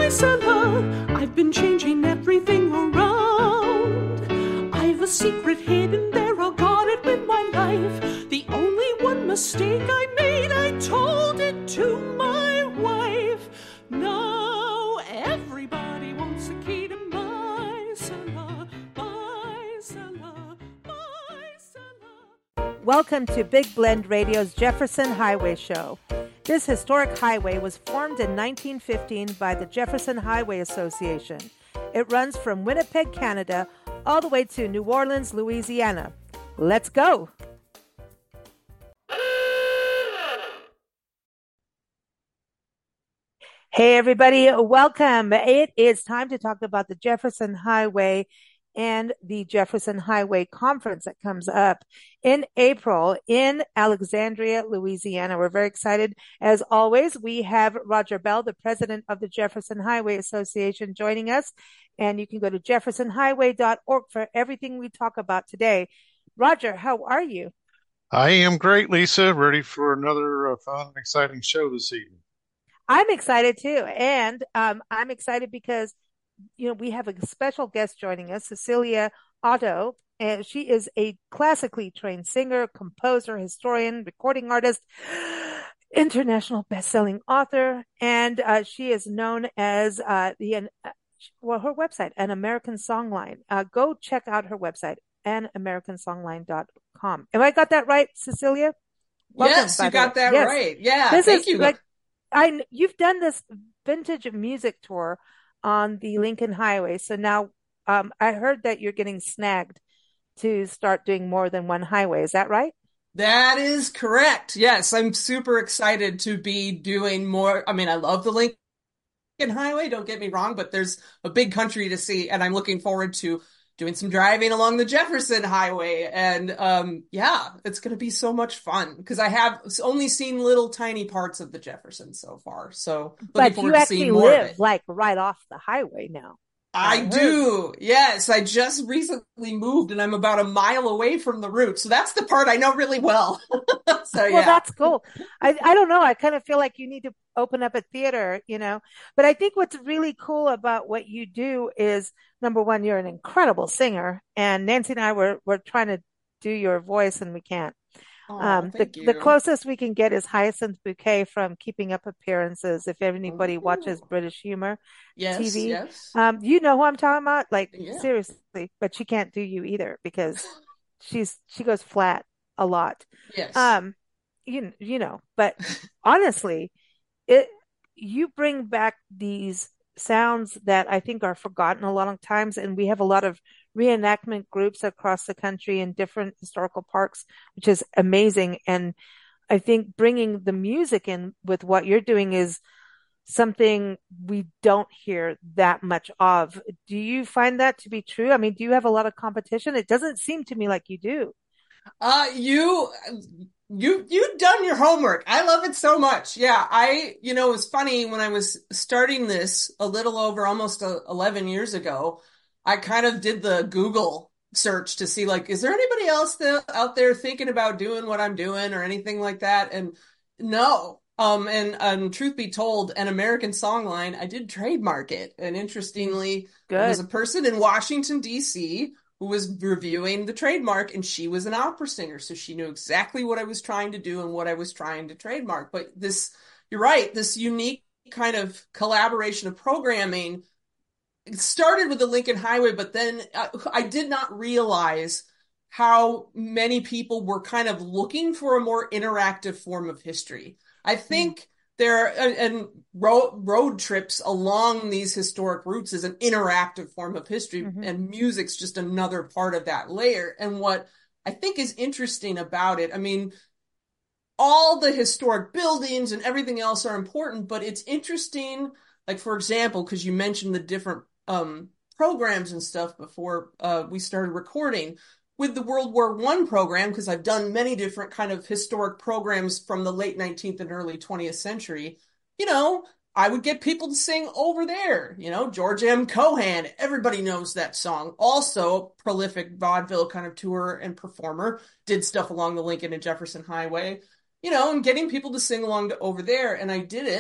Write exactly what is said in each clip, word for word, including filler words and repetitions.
Isola, I've been changing everything around. I've a secret hidden there, I'll guard it with my life. The only one mistake I made, I told it to my wife. Now everybody wants a key to my cellar, my cellar, my cellar. Welcome to Big Blend Radio's Jefferson Highway Show. This historic highway was formed in nineteen fifteen by the Jefferson Highway Association. It runs from Winnipeg, Canada, all the way to New Orleans, Louisiana. Let's go! Hey everybody, welcome. It is time to talk about the Jefferson Highway and the Jefferson Highway Conference that comes up in April in Alexandria, Louisiana. We're very excited. As always, we have Roger Bell, the president of the Jefferson Highway Association, joining us. And you can go to jefferson highway dot org for everything we talk about today. Roger, how are you? I am great, Lisa. Ready for another uh, fun and exciting show this evening. I'm excited too. And um, I'm excited because you know, we have a special guest joining us, Cecilia Otto, and she is a classically trained singer, composer, historian, recording artist, international best-selling author, and uh, she is known as uh, the, uh, well, her website, An American Songline. Uh, go check out her website, an american songline dot com. Have I got that right, Cecilia? Welcome, yes, you got that yes. right. Yeah, this thank is you. Like, I, you've done this vintage music tour on the Lincoln Highway. So now um, I heard that you're getting snagged to start doing more than one highway. Is that right? That is correct. Yes, I'm super excited to be doing more. I mean, I love the Lincoln Highway, don't get me wrong, but there's a big country to see, and I'm looking forward to doing some driving along the Jefferson Highway. And um, yeah, it's going to be so much fun because I have only seen little tiny parts of the Jefferson so far. So looking but forward you to actually seeing more live of it. Like right off the highway now. I, I do. Yes. I just recently moved and I'm about a mile away from the route. So that's the part I know really well. So yeah. Well, that's cool. I, I don't know. I kind of feel like you need to open up a theater, you know, but I think what's really cool about what you do is, number one, you're an incredible singer, and Nancy and I were, were trying to do your voice and we can't. Oh, um, the, the closest we can get is Hyacinth Bouquet from Keeping Up Appearances. If anybody Ooh. watches British humor yes, T V, yes. um, you know who I'm talking about? Like yeah. seriously, but she can't do you either because she's, she goes flat a lot. Yes. Um, you, you know, but honestly, it, you bring back these sounds that I think are forgotten a lot of times. And we have a lot of reenactment groups across the country in different historical parks, which is amazing. And I think bringing the music in with what you're doing is something we don't hear that much of. Do you find that to be true? I mean, do you have a lot of competition? It doesn't seem to me like you do. Uh, you, you, you've done your homework. I love it so much. Yeah. I, you know, it was funny when I was starting this a little over almost uh, eleven years ago, I kind of did the Google search to see like, is there anybody else that, out there thinking about doing what I'm doing or anything like that? And no. Um, and, and truth be told, An American Songline, I did trademark it. And interestingly, Good. There was a person in Washington, D C who was reviewing the trademark, and she was an opera singer. So she knew exactly what I was trying to do and what I was trying to trademark. But this, you're right, this unique kind of collaboration of programming started with the Lincoln Highway, but then I, I did not realize how many people were kind of looking for a more interactive form of history. I think mm. there and, and road, road trips along these historic routes is an interactive form of history, mm-hmm. and music's just another part of that layer. And what I think is interesting about it, I mean, all the historic buildings and everything else are important, but it's interesting, like, for example, because you mentioned the different um, programs and stuff before uh, we started recording. With the World War One program, because I've done many different kind of historic programs from the late nineteenth and early twentieth century, you know, I would get people to sing Over There, you know, George M. Cohan. Everybody knows that song. Also, prolific vaudeville kind of tour and performer, did stuff along the Lincoln and Jefferson Highway, you know, and getting people to sing along to Over There. And I did it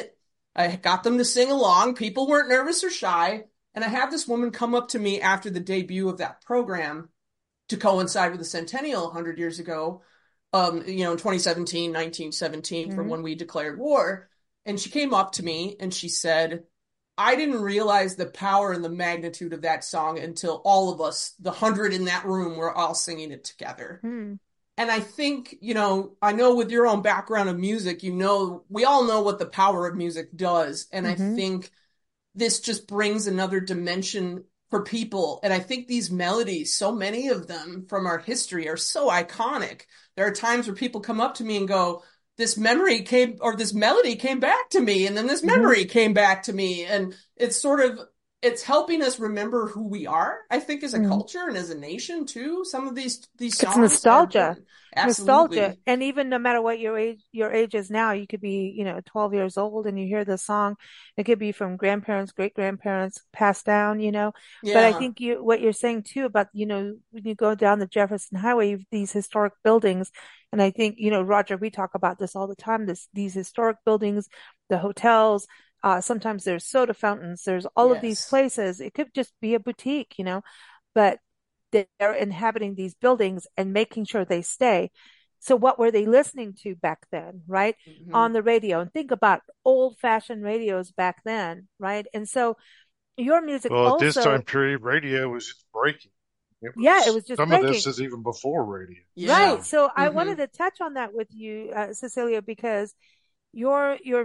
I got them to sing along. People weren't nervous or shy. And I had this woman come up to me after the debut of that program to coincide with the centennial one hundred years ago, um, you know, in twenty seventeen, nineteen seventeen, mm-hmm. from when we declared war. And she came up to me and she said, I didn't realize the power and the magnitude of that song until all of us, the hundred in that room, were all singing it together. Mm. And I think, you know, I know with your own background of music, you know, we all know what the power of music does. And mm-hmm. I think this just brings another dimension for people. And I think these melodies, so many of them from our history, are so iconic. There are times where people come up to me and go, this memory came, or this melody came back to me, and then this memory mm-hmm. came back to me. And it's sort of, it's helping us remember who we are, I think, as a mm-hmm. culture and as a nation too. Some of these, these songs. It's nostalgia. Nostalgia. And even no matter what your age, your age is now, you could be, you know, twelve years old and you hear the song. It could be from grandparents, great grandparents, passed down, you know. Yeah. But I think you, what you're saying too about, you know, when you go down the Jefferson Highway, you've these historic buildings. And I think, you know, Roger, we talk about this all the time, this, these historic buildings, the hotels, uh, sometimes there's soda fountains, there's all yes. of these places. It could just be a boutique, you know, but they're inhabiting these buildings and making sure they stay. So what were they listening to back then, right? Mm-hmm. On the radio. And think about old fashioned radios back then, right? And so your music well, also. At this time period, radio was just breaking. It was, yeah, it was just some breaking. of this is even before radio. Yeah. Right. So mm-hmm. I wanted to touch on that with you, uh, Cecilia, because your, your,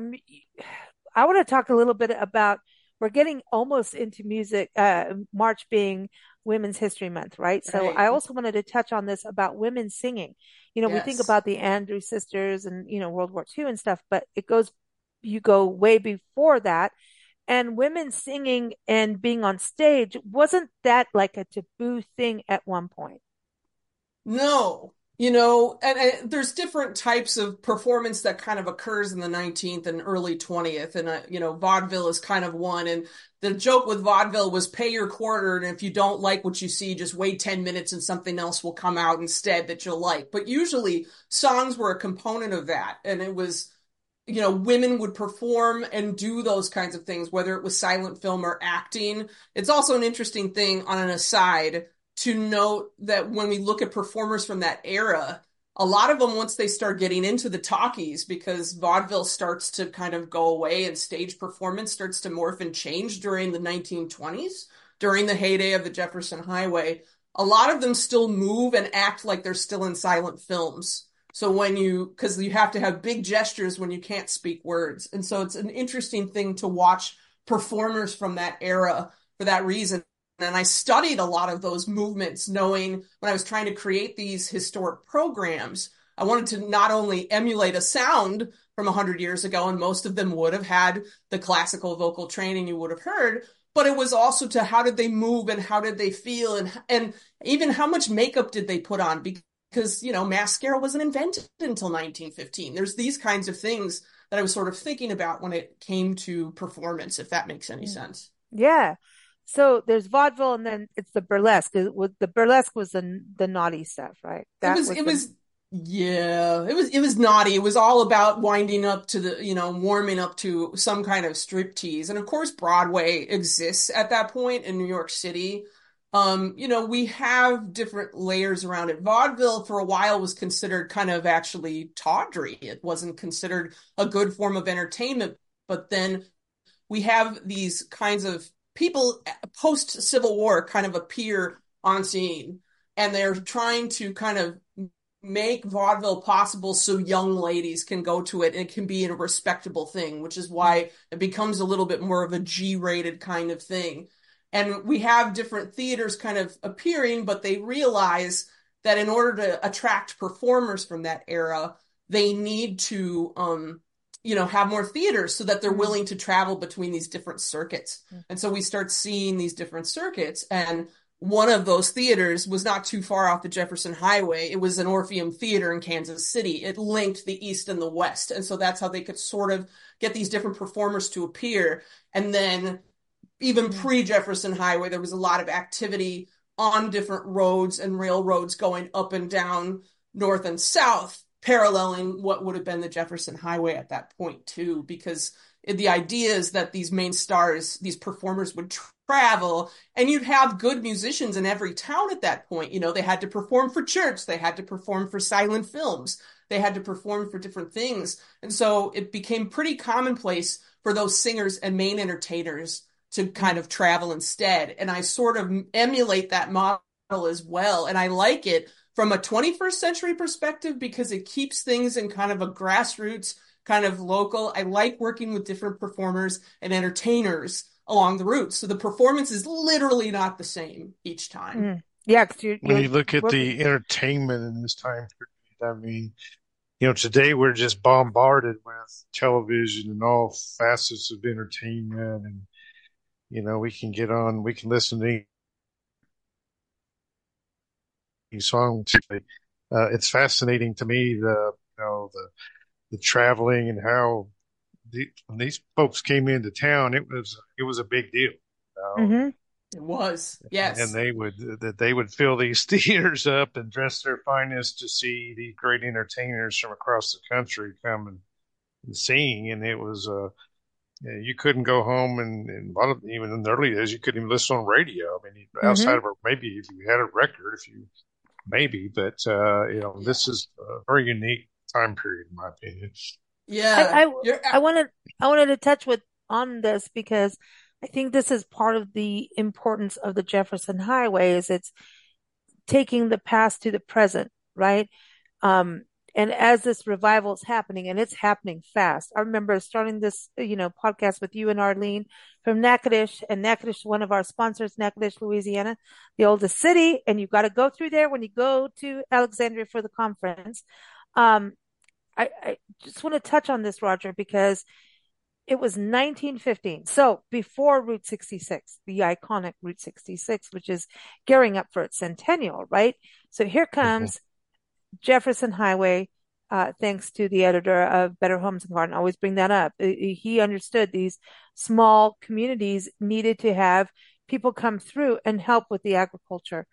I want to talk a little bit about, we're getting almost into music, uh, March being Women's History Month, right? So right. I also wanted to touch on this about women singing. You know, yes. we think about the Andrews Sisters and, you know, World War Two and stuff, but it goes, you go way before that. And women singing and being on stage, wasn't that like a taboo thing at one point? No. You know, and, and there's different types of performance that kind of occurs in the nineteenth and early twentieth. And, uh, you know, vaudeville is kind of one. And the joke with vaudeville was pay your quarter. And if you don't like what you see, just wait ten minutes and something else will come out instead that you'll like. But usually songs were a component of that. And it was, you know, women would perform and do those kinds of things, whether it was silent film or acting. It's also an interesting thing on an aside to note that when we look at performers from that era, a lot of them, once they start getting into the talkies, because vaudeville starts to kind of go away and stage performance starts to morph and change during the nineteen twenties, during the heyday of the Jefferson Highway, a lot of them still move and act like they're still in silent films. So when you, because you have to have big gestures when you can't speak words. And so it's an interesting thing to watch performers from that era for that reason. And I studied a lot of those movements, knowing when I was trying to create these historic programs, I wanted to not only emulate a sound from one hundred years ago, and most of them would have had the classical vocal training you would have heard, but it was also to how did they move and how did they feel, and and even how much makeup did they put on, because, you know, mascara wasn't invented until nineteen fifteen. There's these kinds of things that I was sort of thinking about when it came to performance, if that makes any sense. Yeah. So there's vaudeville, and then it's the burlesque. It was, the burlesque was the the naughty stuff, right? That it was, was it the... was, yeah, it was, it was naughty. It was all about winding up to the, you know, warming up to some kind of striptease. And of course, Broadway exists at that point in New York City. Um, you know, we have different layers around it. Vaudeville for a while was considered kind of actually tawdry. It wasn't considered a good form of entertainment. But then we have these kinds of people post-Civil War kind of appear on scene, and they're trying to kind of make vaudeville possible so young ladies can go to it and it can be a respectable thing, which is why it becomes a little bit more of a G-rated kind of thing. And we have different theaters kind of appearing, but they realize that in order to attract performers from that era, they need to um, you know, have more theaters so that they're willing to travel between these different circuits. And so we start seeing these different circuits. And one of those theaters was not too far off the Jefferson Highway. It was an Orpheum Theater in Kansas City. It linked the East and the West. And so that's how they could sort of get these different performers to appear. And then even pre-Jefferson Highway, there was a lot of activity on different roads and railroads going up and down, north and south. paralleling what would have been the Jefferson Highway at that point too, because the idea is that these main stars, these performers would travel, and you'd have good musicians in every town at that point. You know, they had to perform for church, they had to perform for silent films, they had to perform for different things. And so it became pretty commonplace for those singers and main entertainers to kind of travel instead. And I sort of emulate that model as well. And I like it from a twenty-first century perspective because it keeps things in kind of a grassroots, kind of local. I like working with different performers and entertainers along the route. So the performance is literally not the same each time. Mm. Yeah, 'cause you're, When you're you look at working. the entertainment in this time period, I mean, you know, today we're just bombarded with television and all facets of entertainment, and you know, we can get on, we can listen to any song. Uh, it's fascinating to me the you know the the traveling and how the, when these folks came into town, it was it was a big deal. You know? hmm It was, And yes. they would that they would fill these theaters up and dress their finest to see these great entertainers from across the country come and, and sing. And it was uh yeah, you couldn't go home and, and a lot of even in the early days you couldn't even listen on radio. I mean, outside hmm of a, maybe if you had a record, if you maybe, but uh, you know, Yeah. this is a very unique time period in my opinion. Yeah. I, I, You're, I wanted, I wanted to touch with on this because I think this is part of the importance of the Jefferson Highway is it's taking the past to the present, right? Um, and as this revival is happening, and it's happening fast. I remember starting this, you know, podcast with you and Arlene from Natchitoches, and Natchitoches is one of our sponsors, Natchitoches, Louisiana, the oldest city, and you've got to go through there when you go to Alexandria for the conference. Um, I, I just want to touch on this, Roger, because it was nineteen fifteen. So before Route sixty-six, the iconic Route sixty-six, which is gearing up for its centennial, right? So here Mhm. comes Jefferson Highway, uh, thanks to the editor of Better Homes and Garden. I always bring that up. He understood these small communities needed to have people come through and help with the agriculture,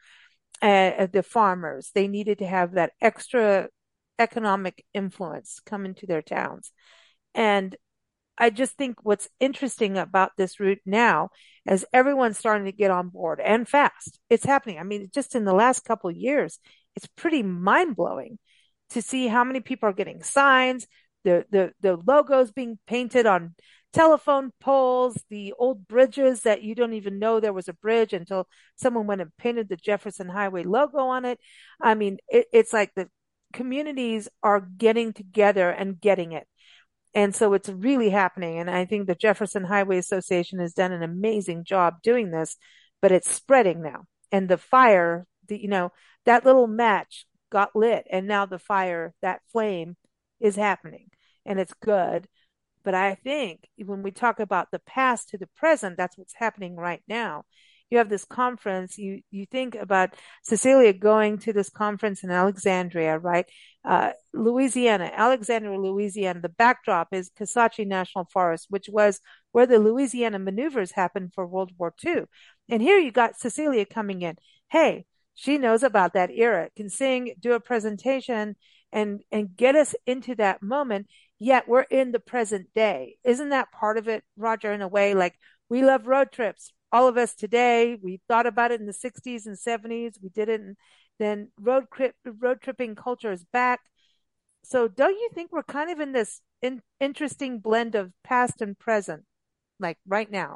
uh, the farmers. They needed to have that extra economic influence come into their towns. And I just think what's interesting about this route now is everyone's starting to get on board and fast. It's happening. I mean, just in the last couple of years, it's pretty mind blowing to see how many people are getting signs, the, the, the logos being painted on telephone poles, the old bridges that you don't even know there was a bridge until someone went and painted the Jefferson Highway logo on it. I mean, it, it's like the communities are getting together and getting it. And so it's really happening. And I think the Jefferson Highway Association has done an amazing job doing this, but it's spreading now. And the fire, the, you know, that little match got lit, and now the fire, that flame is happening, and it's good. But I think when we talk about the past to the present, that's what's happening right now. You have this conference, you, you think about Cecilia going to this conference in Alexandria, right? Uh, Louisiana, Alexandria, Louisiana. The backdrop is Kisatchie National Forest, which was where the Louisiana maneuvers happened for World War Two. And here you got Cecilia coming in. Hey, she knows about that era, can sing, do a presentation, and and get us into that moment. Yet we're in the present day. Isn't that part of it, Roger, in a way? Like we love road trips. All of us today, we thought about it in the sixties and seventies. We did it. And then road trip, road tripping culture is back. So don't you think we're kind of in this in, interesting blend of past and present, like right now,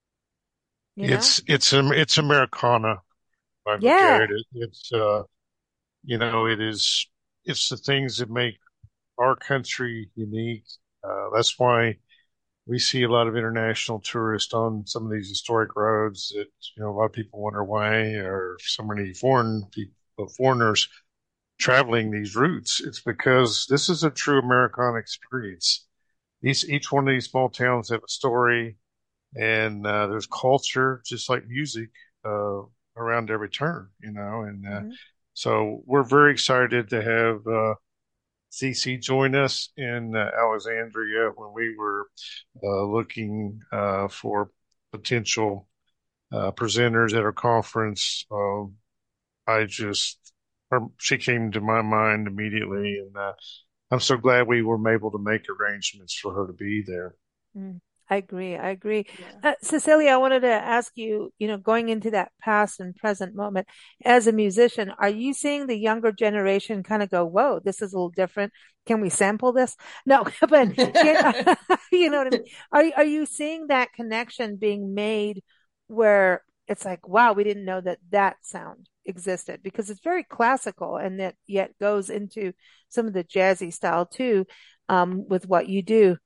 you know? It's it's um, it's Americana. I look at Yeah. it. It it's uh you know it is it's the things that make our country unique. Uh, that's why we see a lot of international tourists on some of these historic roads that, you know, a lot of people wonder why are so many foreign people, foreigners traveling these routes. It's because this is a true Americana experience. These, each one of these small towns have a story, and uh, there's culture, just like music, uh, around every turn, you know, and uh, Mm-hmm. so we're very excited to have uh, Cece join us in uh, Alexandria when we were uh, looking uh, for potential uh, presenters at our conference. Uh, I just, her, she came to my mind immediately, and uh, I'm so glad we were able to make arrangements for her to be there. Mm, I agree. I agree. Yeah. Uh, Cecilia, I wanted to ask you, you know, going into that past and present moment as a musician, are you seeing the younger generation kind of go, whoa, this is a little different. Can we sample this? No, but can, you know what I mean? Are, are you seeing that connection being made where it's like, wow, we didn't know that that sound existed because it's very classical and that yet goes into some of the jazzy style too, um, with what you do.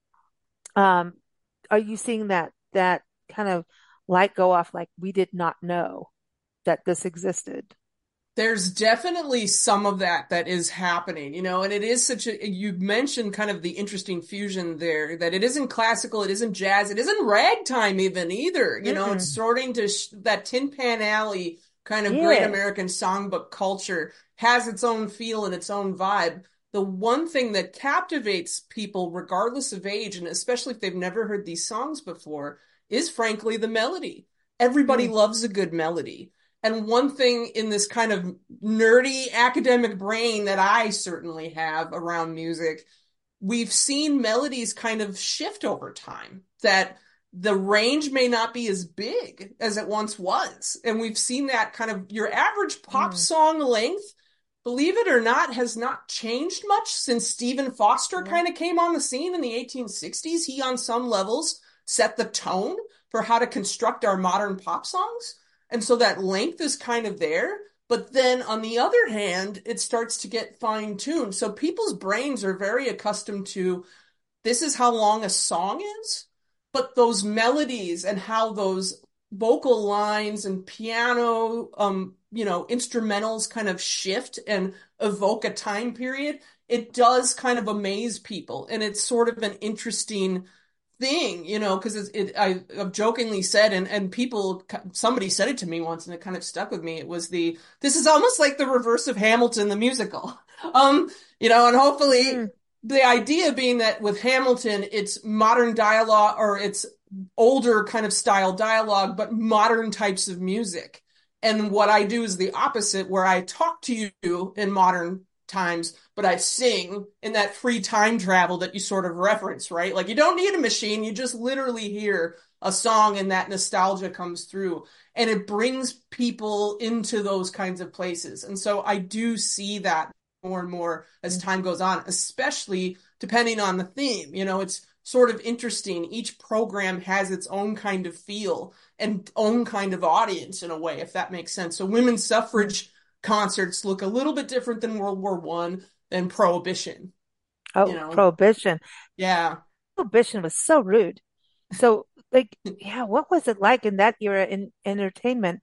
Um, are you seeing that that kind of light go off like we did not know that this existed? There's definitely some of that that is happening, you know, and it is such a, you mentioned kind of the interesting fusion there, that it isn't classical, it isn't jazz, it isn't ragtime even either, you know, it's Mm-mm. starting to, sh- that Tin Pan Alley kind of great Yeah. American songbook culture has its own feel and its own vibe. The one thing that captivates people, regardless of age, and especially if they've never heard these songs before, is frankly the melody. Everybody Mm, loves a good melody. And one thing in this kind of nerdy academic brain that I certainly have around music, we've seen melodies kind of shift over time, that the range may not be as big as it once was. And we've seen that kind of your average pop mm, song length, believe it or not, has not changed much since Stephen Foster yeah. kind of came on the scene in the eighteen sixties. He, on some levels, set the tone for how to construct our modern pop songs. And so that length is kind of there. But then on the other hand, it starts to get fine tuned. So people's brains are very accustomed to this is how long a song is, but those melodies and how those vocal lines and piano, um, you know, instrumentals kind of shift and evoke a time period, it does kind of amaze people. And it's sort of an interesting thing, you know, because it, it I, I've jokingly said, and and people, somebody said it to me once, and it kind of stuck with me. It was the this is almost like the reverse of Hamilton the musical, um, you know, and hopefully Mm, the idea being that with Hamilton, it's modern dialogue or it's older kind of style dialogue, but modern types of music. And what I do is the opposite, where I talk to you in modern times, but I sing in that free time travel that you sort of reference, right? Like you don't need a machine, you just literally hear a song and that nostalgia comes through and it brings people into those kinds of places. And so I do see that more and more as mm, time goes on, especially depending on the theme. You know, it's sort of interesting. Each program has its own kind of feel and own kind of audience in a way, if that makes sense. So women's mm. suffrage concerts look a little bit different than World War One than Prohibition, you Oh, know? Prohibition. Yeah. Prohibition was so rude. So, like, yeah, what was it like in that era in entertainment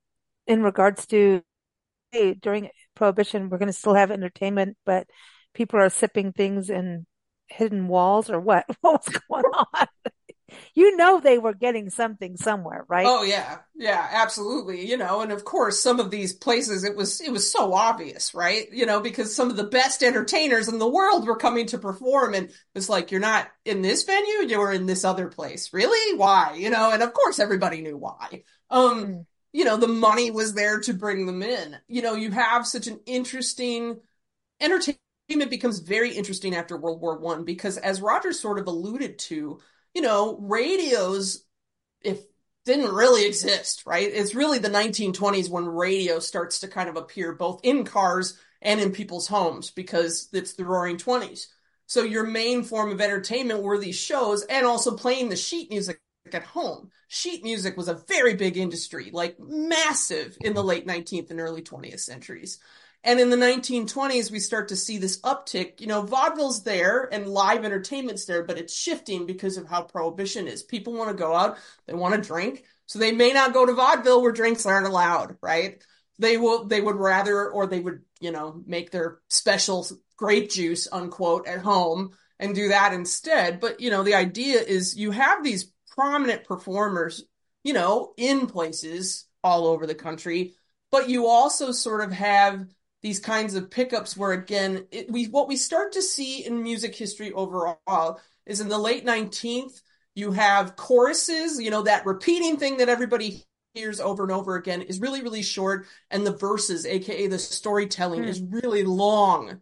in regards to, hey, during Prohibition, we're going to still have entertainment, but people are sipping things in hidden walls or what? What was going on? You know they were getting something somewhere, right? Oh yeah, yeah, absolutely. You know, and of course, some of these places it was it was so obvious, right? You know, because some of the best entertainers in the world were coming to perform, and it's like you're not in this venue, you were in this other place. Really? Why? You know, and of course, everybody knew why. Um, Mm, you know, the money was there to bring them in. You know, you have such an interesting entertainment becomes very interesting after World War One because, as Roger sort of alluded to, you know, radios if didn't really exist, right? It's really the nineteen twenties when radio starts to kind of appear both in cars and in people's homes because it's the roaring twenties. So your main form of entertainment were these shows and also playing the sheet music at home. Sheet music was a very big industry, like massive in the late nineteenth and early twentieth centuries. And in the nineteen twenties, we start to see this uptick. You know, vaudeville's there and live entertainment's there, but it's shifting because of how prohibition is. People want to go out, they want to drink, so they may not go to vaudeville where drinks aren't allowed, right? They will, they would rather, or they would, you know, make their special grape juice, unquote, at home and do that instead. But, you know, the idea is you have these prominent performers, you know, in places all over the country, but you also sort of have these kinds of pickups where again it, we what we start to see in music history overall is in the late nineteenth you have choruses, you know, that repeating thing that everybody hears over and over again is really really short, and the verses, aka the storytelling, mm, is really long.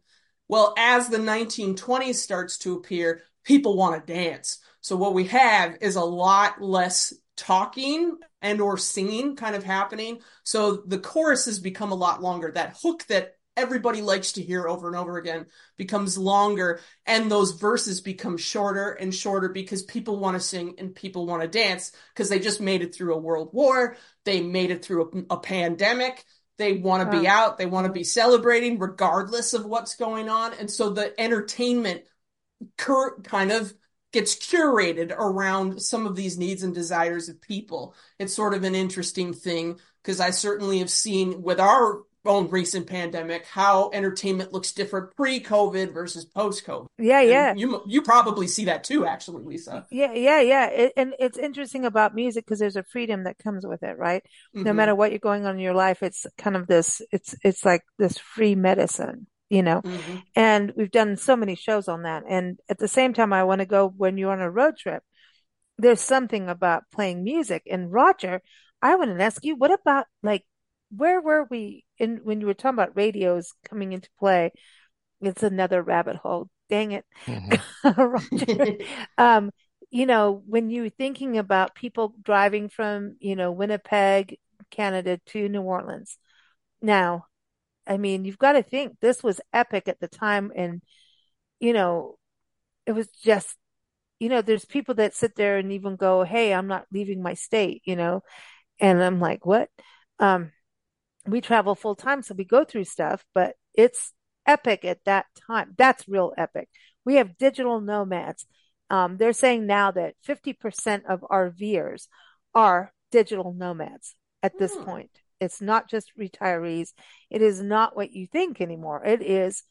Well, as the nineteen twenties starts to appear, people want to dance. So what we have is a lot less talking and or singing kind of happening. So the chorus has become a lot longer. That hook that everybody likes to hear over and over again becomes longer, and those verses become shorter and shorter because people want to sing and people want to dance because they just made it through a world war. They made it through a, a pandemic. They want to be out. They want to be celebrating regardless of what's going on. And so the entertainment cur- kind of gets curated around some of these needs and desires of people. It's sort of an interesting thing because I certainly have seen with our own recent pandemic how entertainment looks different pre-COVID versus post-COVID. Yeah, yeah. And you you probably see that too, actually, Lisa. Yeah, yeah, yeah. It, and it's interesting about music because there's a freedom that comes with it, right? Mm-hmm. No matter what you're going on in your life, it's kind of this, it's, it's like this free medicine, you know? Mm-hmm. And we've done so many shows on that. And at the same time, I want to go when you're on a road trip, there's something about playing music. And Roger, I want to ask you, what about like, where were we in when you were talking about radios coming into play? It's another rabbit hole. Dang it. Mm-hmm. Roger. um, you know, when you're thinking about people driving from, you know, Winnipeg, Canada to New Orleans. Now, I mean, you've got to think this was epic at the time. And, you know, it was just, you know, there's people that sit there and even go, hey, I'm not leaving my state, you know, and I'm like, what? Um, we travel full time, so we go through stuff, but it's epic at that time. That's real epic. We have digital nomads. Um, they're saying now that fifty percent of RVers are digital nomads at this hmm. point. It's not just retirees. It is not what you think anymore. It is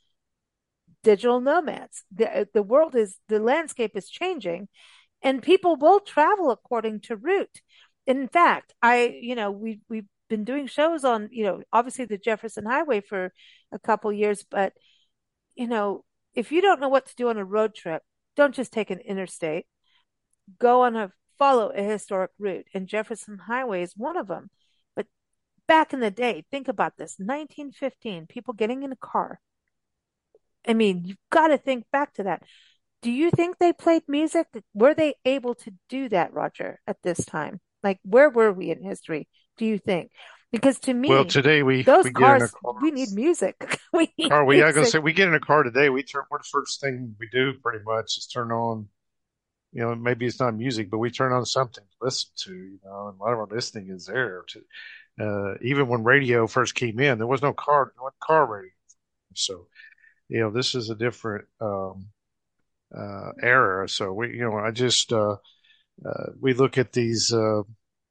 digital nomads. The, the world is, the landscape is changing, and people will travel according to route. In fact, I, you know, we, we've been doing shows on, you know, obviously the Jefferson Highway for a couple years, but, you know, if you don't know what to do on a road trip, don't just take an interstate. Go on a, follow a historic route, and Jefferson Highway is one of them. But back in the day, think about this, nineteen fifteen, people getting in a car. I mean, you've got to think back to that. Do you think they played music? Were they able to do that, Roger, at this time? Like, where were we in history, do you think? Because to me, well, today we those we cars, get in a car. We need music. we need car, we music. I gonna say we get in a car today. We turn. What the first thing we do, pretty much, is turn on. You know, maybe it's not music, but we turn on something to listen to. You know, and a lot of our listening is there. To uh, even when radio first came in, there was no car, no car radio. So, you know, this is a different um, uh, era. So we, you know, I just uh, uh, we look at these. Uh,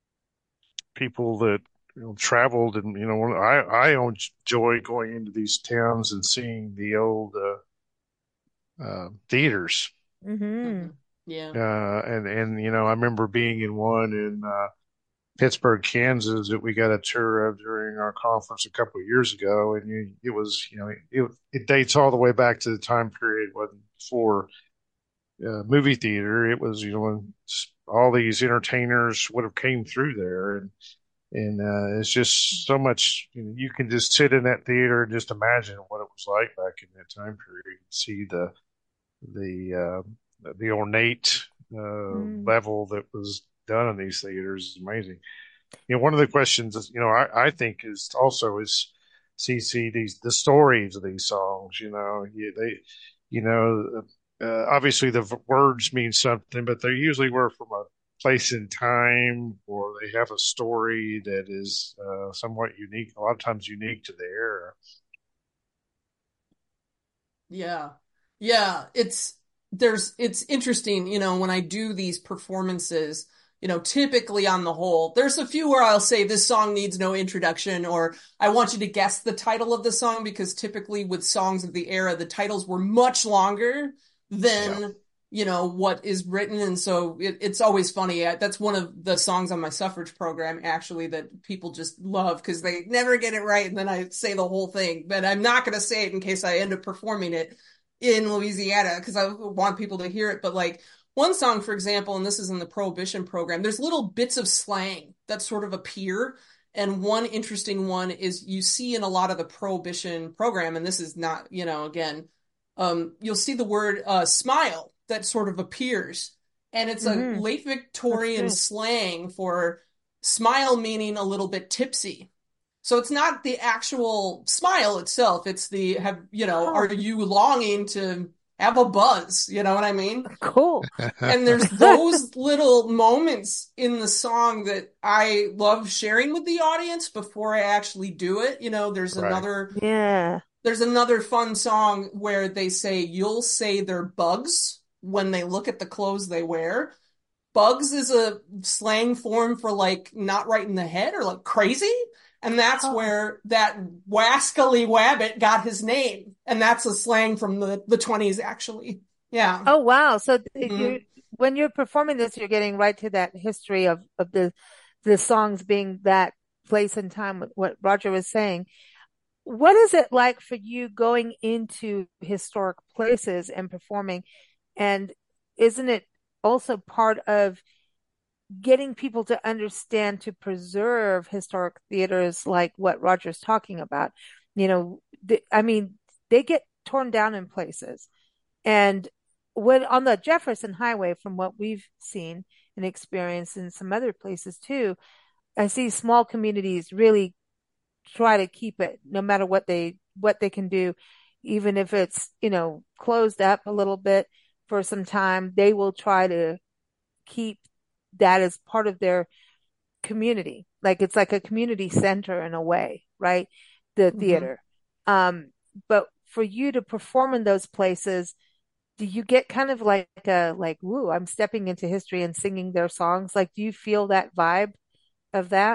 people that you know traveled and you know I I enjoy going into these towns and seeing the old uh, uh, theaters. Mm-hmm. Yeah. Uh, and and you know I remember being in one in uh, Pittsburgh, Kansas that we got a tour of during our conference a couple of years ago, and you, it was you know it it dates all the way back to the time period when for uh, movie theater. It was you know when all these entertainers would have came through there, and and uh, it's just so much. You know, you can just sit in that theater and just imagine what it was like back in that time period. You can see the the uh, the ornate uh, mm. level that was done in these theaters is amazing. You know, one of the questions is, you know, I, I think is also is C C these the stories of these songs. You know, they, you know. Uh, obviously, the v- words mean something, but they usually were from a place in time, or they have a story that is uh, somewhat unique, a lot of times unique to the era. Yeah. Yeah. It's, there's, it's interesting, you know, when I do these performances, you know, typically on the whole, there's a few where I'll say this song needs no introduction, or I want you to guess the title of the song, because typically with songs of the era, the titles were much longer than, yeah. you know, what is written. And so it, it's always funny. That's one of the songs on my suffrage program, actually, that people just love because they never get it right. And then I say the whole thing, but I'm not going to say it in case I end up performing it in Louisiana because I want people to hear it. But like one song, for example, and this is in the Prohibition program, there's little bits of slang that sort of appear. And one interesting one is you see in a lot of the Prohibition program, and this is not, you know, again, um, you'll see the word uh, smile that sort of appears. And it's a Hmm. late That's Victorian true. slang for smile meaning a little bit tipsy. So it's not the actual smile itself. It's the have, you know, are Oh, you longing to have a buzz? You know what I mean? cool. And there's those little moments in the song that I love sharing with the audience before I actually do it. You know, there's Right. another Yeah. there's another fun song where they say you'll say they're bugs when they look at the clothes they wear. Bugs is a slang form for like not right in the head or like crazy. And that's Oh, where that wascally wabbit got his name. And that's a slang from the, the twenties, actually. Yeah. oh wow. So th- Hmm. you're when you're performing this, you're getting right to that history of of the the songs being that place and time with what Roger was saying. What is it like for you going into historic places and performing? And isn't it also part of getting people to understand to preserve historic theaters like what Roger's talking about? You know, th- I mean, they get torn down in places. And when on the Jefferson Highway, from what we've seen and experienced in some other places too, I see small communities really try to keep it no matter what they what they can do, even if it's, you know, closed up a little bit for some time, they will try to keep that as part of their community. Like it's like a community center in a way, right? The Hmm. theater. Um, but for you to perform in those places, do you get kind of like a like, woo, I'm stepping into history and singing their songs? Like, do you feel that vibe of that?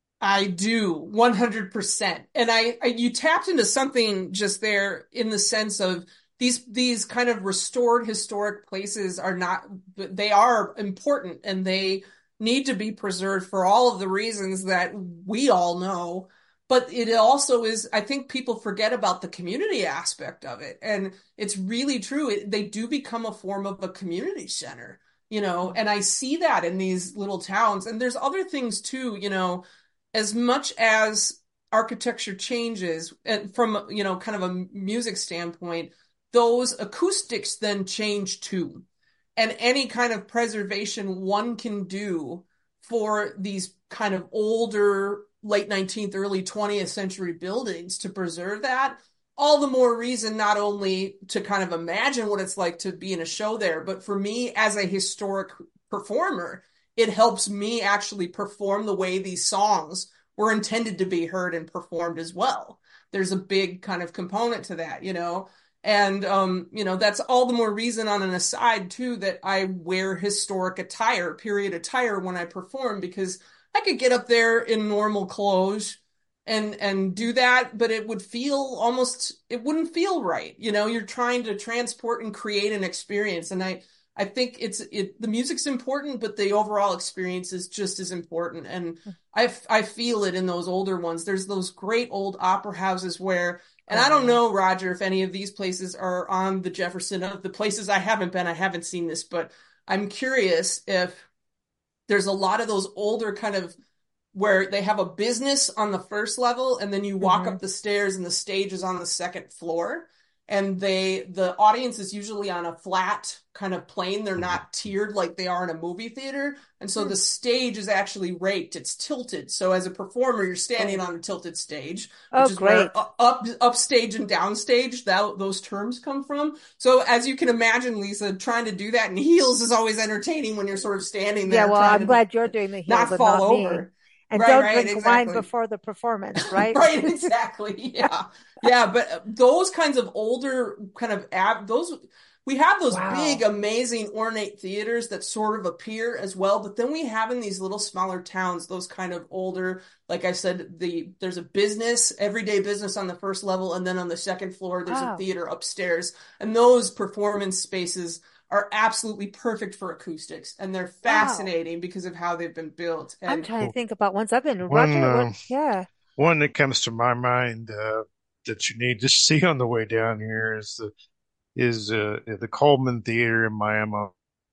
I do one hundred percent. And I, I you tapped into something just there in the sense of these these kind of restored historic places are not they are important and they need to be preserved for all of the reasons that we all know. But it also is, I think people forget about the community aspect of it. And it's really true. It, they do become a form of a community center, you know, and I see that in these little towns. And there's other things too, you know, as much as architecture changes and from you know kind of a music standpoint, those acoustics then change too, and any kind of preservation one can do for these kind of older late nineteenth early twentieth century buildings to preserve that, all the more reason not only to kind of imagine what it's like to be in a show there, but for me as a historic performer, it helps me actually perform the way these songs were intended to be heard and performed as well. There's a big kind of component to that, you know. And um, you know, that's all the more reason on an aside too that I wear historic attire, period attire when I perform because I could get up there in normal clothes and and do that, but it would feel almost it wouldn't feel right. You know, you're trying to transport and create an experience. And I I think it's it the music's important, but the overall experience is just as important. And I I feel it in those older ones. There's those great old opera houses where, and Oh I don't yeah. know, Roger, if any of these places are on the Jefferson. Of the places I haven't been, I haven't seen this, but I'm curious if there's a lot of those older kind of where they have a business on the first level and then you walk Hmm. up the stairs and the stage is on the second floor and they the audience is usually on a flat kind of plane. They're Mhm. not tiered like they are in a movie theater, and so Hmm. the stage is actually raked, it's tilted, so as a performer you're standing Oh, on a tilted stage, which oh, is where great. up upstage and downstage that those terms come from. So as you can imagine, Lisa, trying to do that in heels is always entertaining when you're sort of standing Yeah, there well, trying I'm to glad you're doing the heels not and fall not me. over. And Right, don't right, drink wine exactly. before the performance, right? Right, exactly. Yeah. Yeah, but those kinds of older kind of ab those we have those big Wow. amazing ornate theaters that sort of appear as well, but then we have in these little smaller towns those kind of older, like I said, the there's a business, everyday business on the first level, and then on the second floor there's a Wow. theater upstairs, and those performance spaces are absolutely perfect for acoustics, and they're Wow. fascinating because of how they've been built. I'm And trying to think about ones I've been. One Roger, what? uh, Yeah. one that comes to my mind uh, that you need to see on the way down here is the is uh, the Coleman Theater in Miami,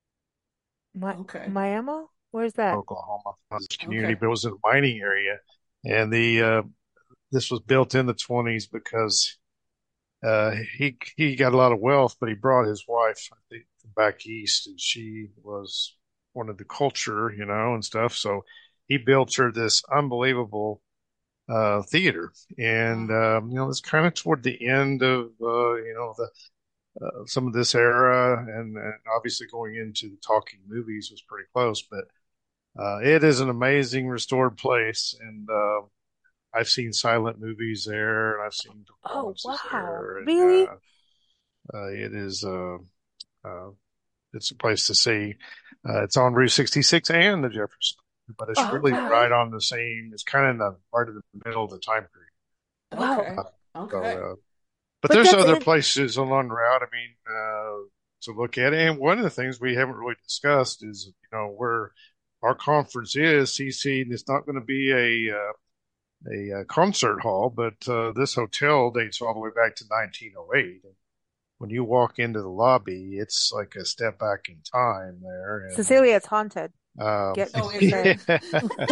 My, okay, Miami? Where's that? Oklahoma. This community, okay. but it was in a mining area, and the uh, this was built in the twenties because uh, he he got a lot of wealth, but he brought his wife, I think, from back east, and she was wanted the culture, you know, and stuff. So he built her this unbelievable uh, theater, and Wow. um, you know, it's kind of toward the end of uh, you know the uh, some of this era, and, and obviously going into the talking movies was pretty close, but uh, it is an amazing restored place, and uh, I've seen silent movies there, and I've seen Oh, performances wow. there, and Really? uh, uh, it is uh, uh, it's a place to see. Uh, it's on Route sixty-six and the Jefferson, but it's Oh, really wow. right Okay. on the same. It's kind of in the right of the middle of the time period. Wow. Okay. Uh, so, Okay. uh, but But there's that's other in, places along the route. I mean, uh, to look at, and one of the things we haven't really discussed is, you know, where our conference is. C C, and it's not going to be a uh, a, uh concert hall, but uh, this hotel dates all the way back to nineteen oh eight. When you walk into the lobby, it's like a step back in time there, and Cecilia, it's haunted. um, Get Oh, is just it? saying. yeah,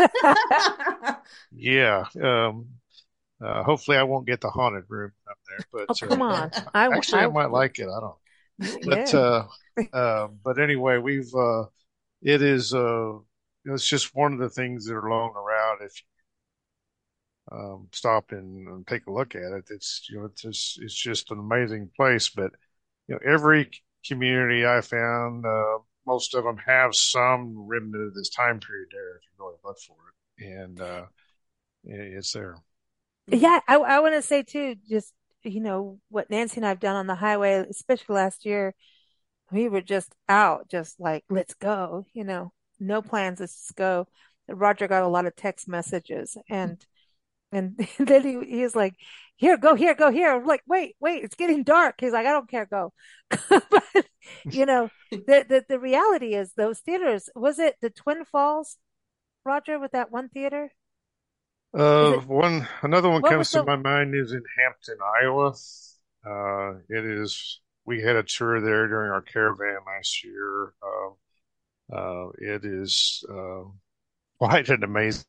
yeah. Um, uh, hopefully, I won't get the haunted room up there, Oh, but come uh, on. I, w- actually, I I might would. like it. I don't. But Yeah. uh, uh, but anyway, we've uh, it is uh, it's just one of the things that are along the route. If you um, stop and, and take a look at it, it's you know it's just, it's just an amazing place. But you know, every community I found, uh, most of them have some remnant of this time period there if you really look for it, and uh, it's there. Mhm. Yeah, I, I want to say too, just, you know, what Nancy and I have done on the highway, especially last year, we were just out, just like, let's go, you know, no plans, let's just go. And Roger got a lot of text messages and, and then he, he was like, here, go here, go here. I'm like, wait, wait, it's getting dark. He's like, I don't care, go. But, you know, the, the, the reality is those theaters, was it the Twin Falls, Roger, with that one theater? Is Uh, it, one another one what was comes to the, my mind is in Hampton, Iowa. Uh, it is. We had a tour there during our caravan last year. Uh, uh, it is uh, quite an amazing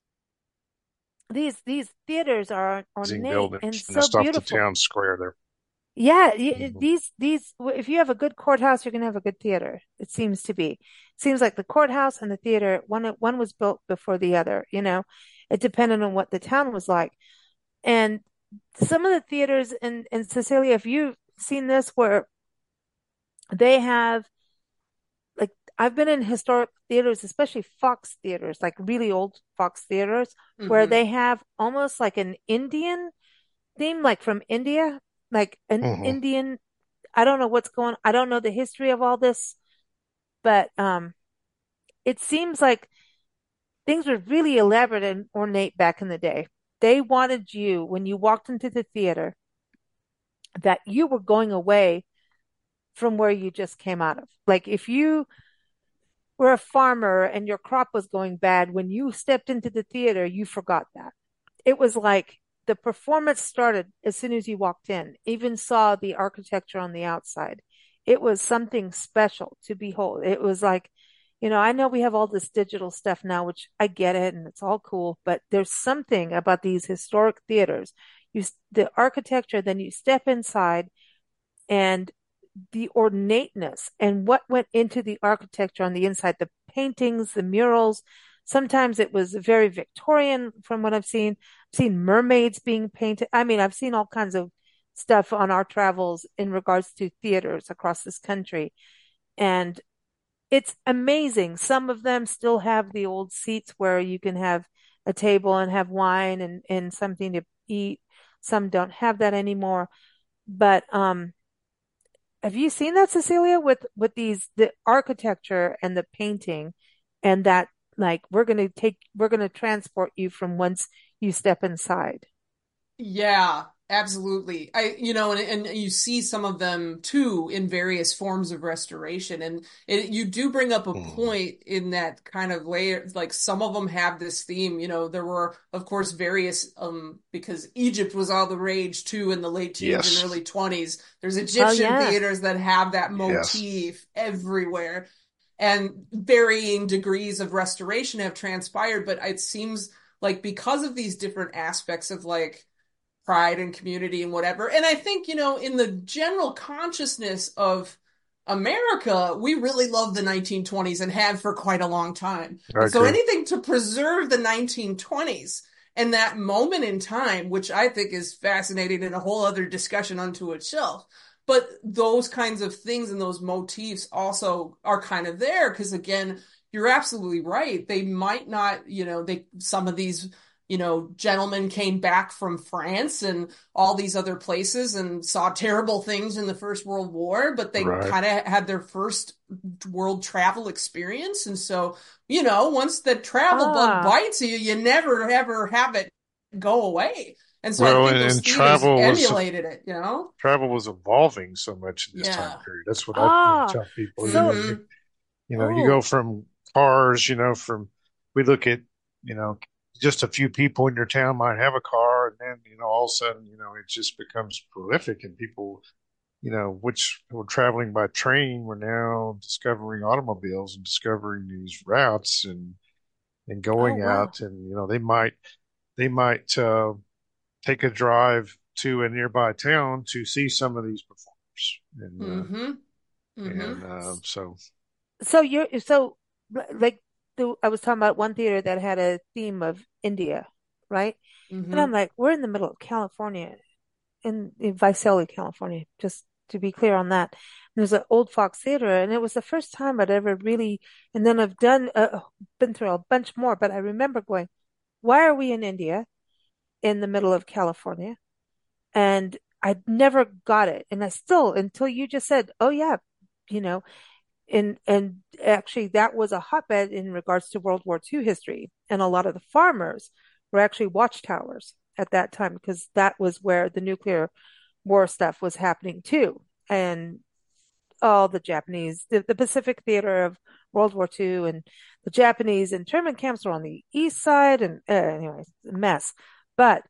these these theaters are ornate building and so just off the beautiful. town square there. Yeah, y- Mhm. these these if you have a good courthouse, you're gonna have a good theater. It seems to be. Seems like the courthouse and the theater, one one was built before the other, you know. It depended on what the town was like. And some of the theaters in in Cecilia, if you've seen this, where they have like I've been in historic theaters, especially Fox theaters, like really old Fox theaters, where Mhm. they have almost like an Indian theme, like from India, like an Mhm. Indian. I don't know what's going. I don't know the history of all this, but um, it seems like things were really elaborate and ornate back in the day. They wanted you when you walked into the theater that you were going away from where you just came out of. Like if you were a farmer and your crop was going bad, when you stepped into the theater, you forgot that. It was like the performance started as soon as you walked in, even saw the architecture on the outside. It was something special to behold. It was like, you know, I know we have all this digital stuff now, which I get it and it's all cool, but there's something about these historic theaters. You, the architecture, then you step inside and the ornateness and what went into the architecture on the inside, the paintings, the murals. Sometimes it was very Victorian from what I've seen. I've seen mermaids being painted. I mean, I've seen all kinds of stuff on our travels in regards to theaters across this country. And it's amazing. Some of them still have the old seats where you can have a table and have wine and, and something to eat. Some don't have that anymore. But um, have you seen that, Cecilia, with with these the architecture and the painting and that like we're gonna take we're gonna transport you from once you step inside. Yeah, absolutely. I, you know, and, and you see some of them too in various forms of restoration. And it, you do bring up a Mhm. point in that kind of layer. Like some of them have this theme. You know, there were, of course, various, um, because Egypt was all the rage too in the late teens and Yes, early twenties. There's Oh Egyptian yeah. theaters that have that yes. motif everywhere. And varying degrees of restoration have transpired. But it seems like because of these different aspects of like, pride and community and whatever. And I think, you know, in the general consciousness of America, we really love the nineteen twenties and have for quite a long time. I And so agree. anything to preserve the nineteen twenties and that moment in time, which I think is fascinating and a whole other discussion unto itself. But those kinds of things and those motifs also are kind of there because, again, you're absolutely right. They might not, you know, they some of these, you know, gentlemen came back from France and all these other places and saw terrible things in the First World War, but they Right. kind of had their first world travel experience. And so, you know, once the travel bug Ah, bites you, you never ever have it go away. And so I Well, think and, those and theaters travel was emulated it, you know? travel was evolving so much in this time Yeah. period. That's what I, you know, ah, tell people. You know, so, you, hmm you know, you go oh, from cars. You know, from we look at, you know, just a few people in your town might have a car, and then you know, all of a sudden, you know, it just becomes prolific, and people, you know, which were traveling by train, were now discovering automobiles and discovering these routes and and oh, going wow. out, and you know, they might they might uh, take a drive to a nearby town to see some of these performers, and uh, hmm hmm and uh, so So you're, so like, the, I was talking about one theater that had a theme of India, right? And I'm hmm like, we're in the middle of California, in, in Visalia, California, just to be clear on that. There's an Old Fox Theater, and it was the first time I'd ever really, and then I've done, uh, been through a bunch more, but I remember going, why are we in India in the middle of California? And I never got it. And I still, until you just said, oh yeah, you know, and and actually that was a hotbed in regards to World War Two history. And a lot of the farmers were actually watchtowers at that time because that was where the nuclear war stuff was happening too. And all the Japanese, the, the Pacific theater of World War Two, and the Japanese internment camps were on the east side. And uh, anyways, a mess. But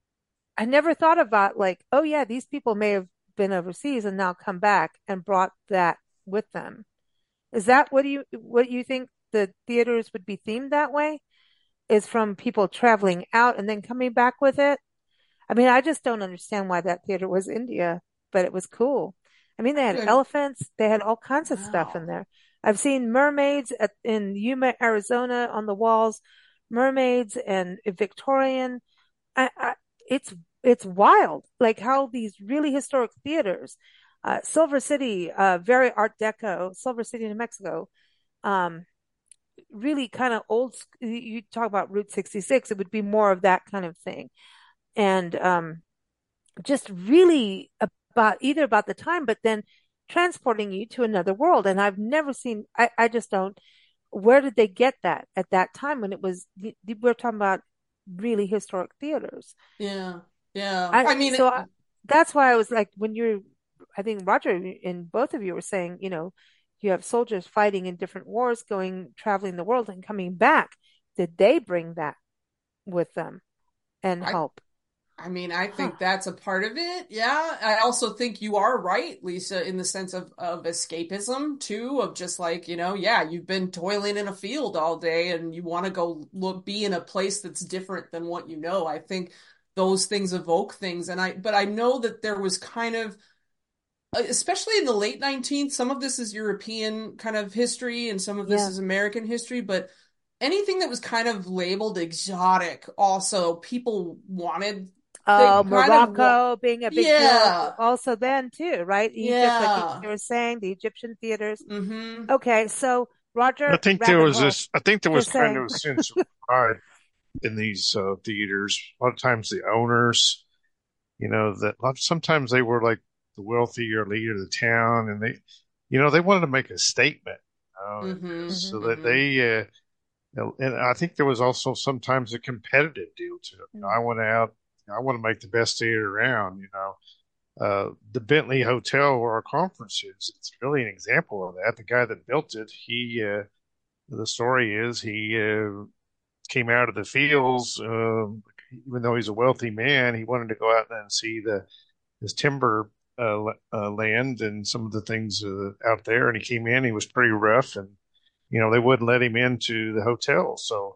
I never thought about, like, oh yeah, these people may have been overseas and now come back and brought that with them. Is that what you what you think the theaters would be themed that way? Is from people traveling out and then coming back with it? I mean, I just don't understand why that theater was India, but it was cool. I mean, they had Good. elephants, they had all kinds of stuff in Wow. there. I've seen mermaids at, in Yuma, Arizona on the walls, mermaids and Victorian. I, I, it's it's wild, like how these really historic theaters, uh, Silver City, uh, very Art Deco, Silver City, New Mexico, um, really kind of old. You talk about Route sixty-six, it would be more of that kind of thing, and um, just really about either about the time, but then transporting you to another world. And I've never seen. I, I just don't. Where did they get that at that time when it was? We're talking about really historic theaters. Yeah. Yeah. I I mean, so I, that's why I was like, when you're, I think Roger and both of you were saying, you know, you have soldiers fighting in different wars, going traveling the world and coming back. Did they bring that with them and I help? I mean, I Huh. think that's a part of it. Yeah. I also think you are right, Lisa, in the sense of, of escapism too, of just like, you know, yeah, you've been toiling in a field all day and you want to go look, be in a place that's different than what you know. I think those things evoke things. And I, but I know that there was kind of, especially in the late nineteenth, some of this is European kind of history and some of this Yeah. is American history, but anything that was kind of labeled exotic, also people wanted, they Oh, kind of want, Morocco being a big deal yeah, also then too, right? Egypt, like you yeah, were saying, the Egyptian theaters. mm-hmm, Okay, so I Roger, think there rabbit was hole. this. I think there was Just kind of saying. a sense of pride in these uh, theaters. A lot of times, the owners, you know, that a lot, sometimes they were like the wealthier leader of the town, and they, you know, they wanted to make a statement, you know, and, and mm-hmm, Hmm. so that mm-hmm, they, uh, you know, and I think there was also sometimes a competitive deal to it. You know, I went out, I want to make the best theater around, you know. Uh, the Bentley Hotel where our conference is, it's really an example of that. The guy that built it, he, uh, the story is he uh, came out of the fields, um, even though he's a wealthy man, he wanted to go out and see the his timber uh, uh, land and some of the things uh, out there. And he came in, he was pretty rough, and you know they wouldn't let him into the hotel, so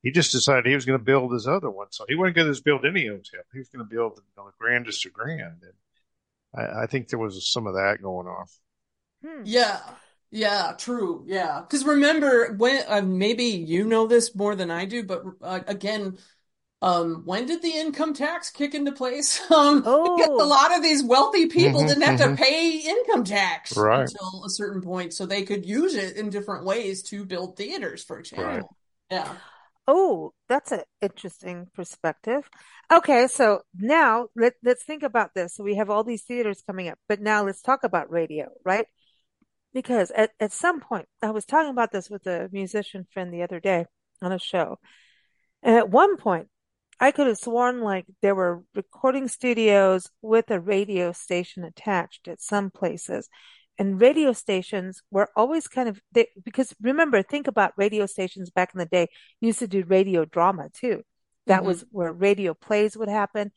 he just decided he was going to build his other one. So he wasn't going to just build any hotel. He was going to build, you know, the grandest of grand. And I, I think there was some of that going on. Hmm. Yeah. Yeah, true. Yeah. Because remember when uh, maybe you know this more than I do, but uh, again, um, when did the income tax kick into place? Um, because a Oh, lot of these wealthy people hmm didn't have to hmm pay income tax Right, until a certain point, so they could use it in different ways to build theaters, for right. example. Yeah. oh, that's an interesting perspective. Okay, so now let, let's think about this. So we have all these theaters coming up, but now let's talk about radio, right? Because at, at some point, I was talking about this with a musician friend the other day on a show. And at one point, I could have sworn like there were recording studios with a radio station attached at some places. And radio stations were always kind of they, because remember, think about radio stations back in the day used to do radio drama too. That was hmm where radio plays would happen.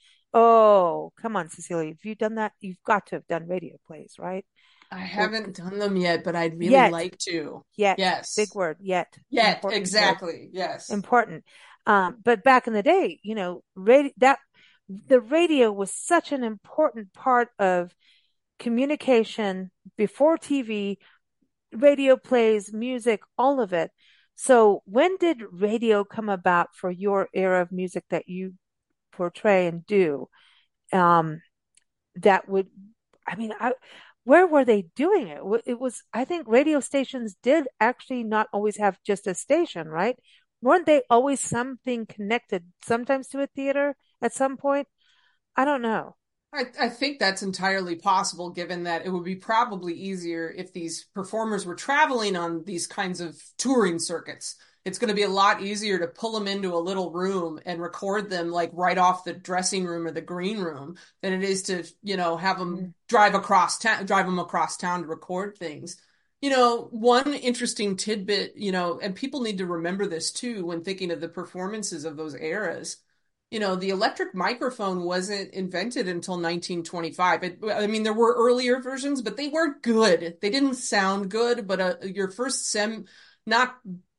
Oh, come on, Cecilia. Have you done that? You've got to have done radio plays, right? I Or haven't done them yet, but I'd really yet, like to. yet, big Yes. word, yet, Yet, important word, exactly. Yes. important. Um, but back in the day, you know, radio, that the radio was such an important part of communication before T V, radio plays, music, all of it. So when did radio come about for your era of music that you portray and do? Um, that would, I mean, I, where were they doing it? It was, I think radio stations did actually not always have just a station, right? Weren't they always something connected, sometimes to a theater at some point? I don't know. I, I think that's entirely possible, given that it would be probably easier if these performers were traveling on these kinds of touring circuits. It's going to be a lot easier to pull them into a little room and record them like right off the dressing room or the green room than it is to, you know, have them Mm, drive across town, drive them across town to record things. You know, one interesting tidbit, you know, and people need to remember this too when thinking of the performances of those eras. You know, the electric microphone wasn't invented until nineteen twenty-five. It, I mean, there were earlier versions, but they weren't good. They didn't sound good. But uh, your first sem, not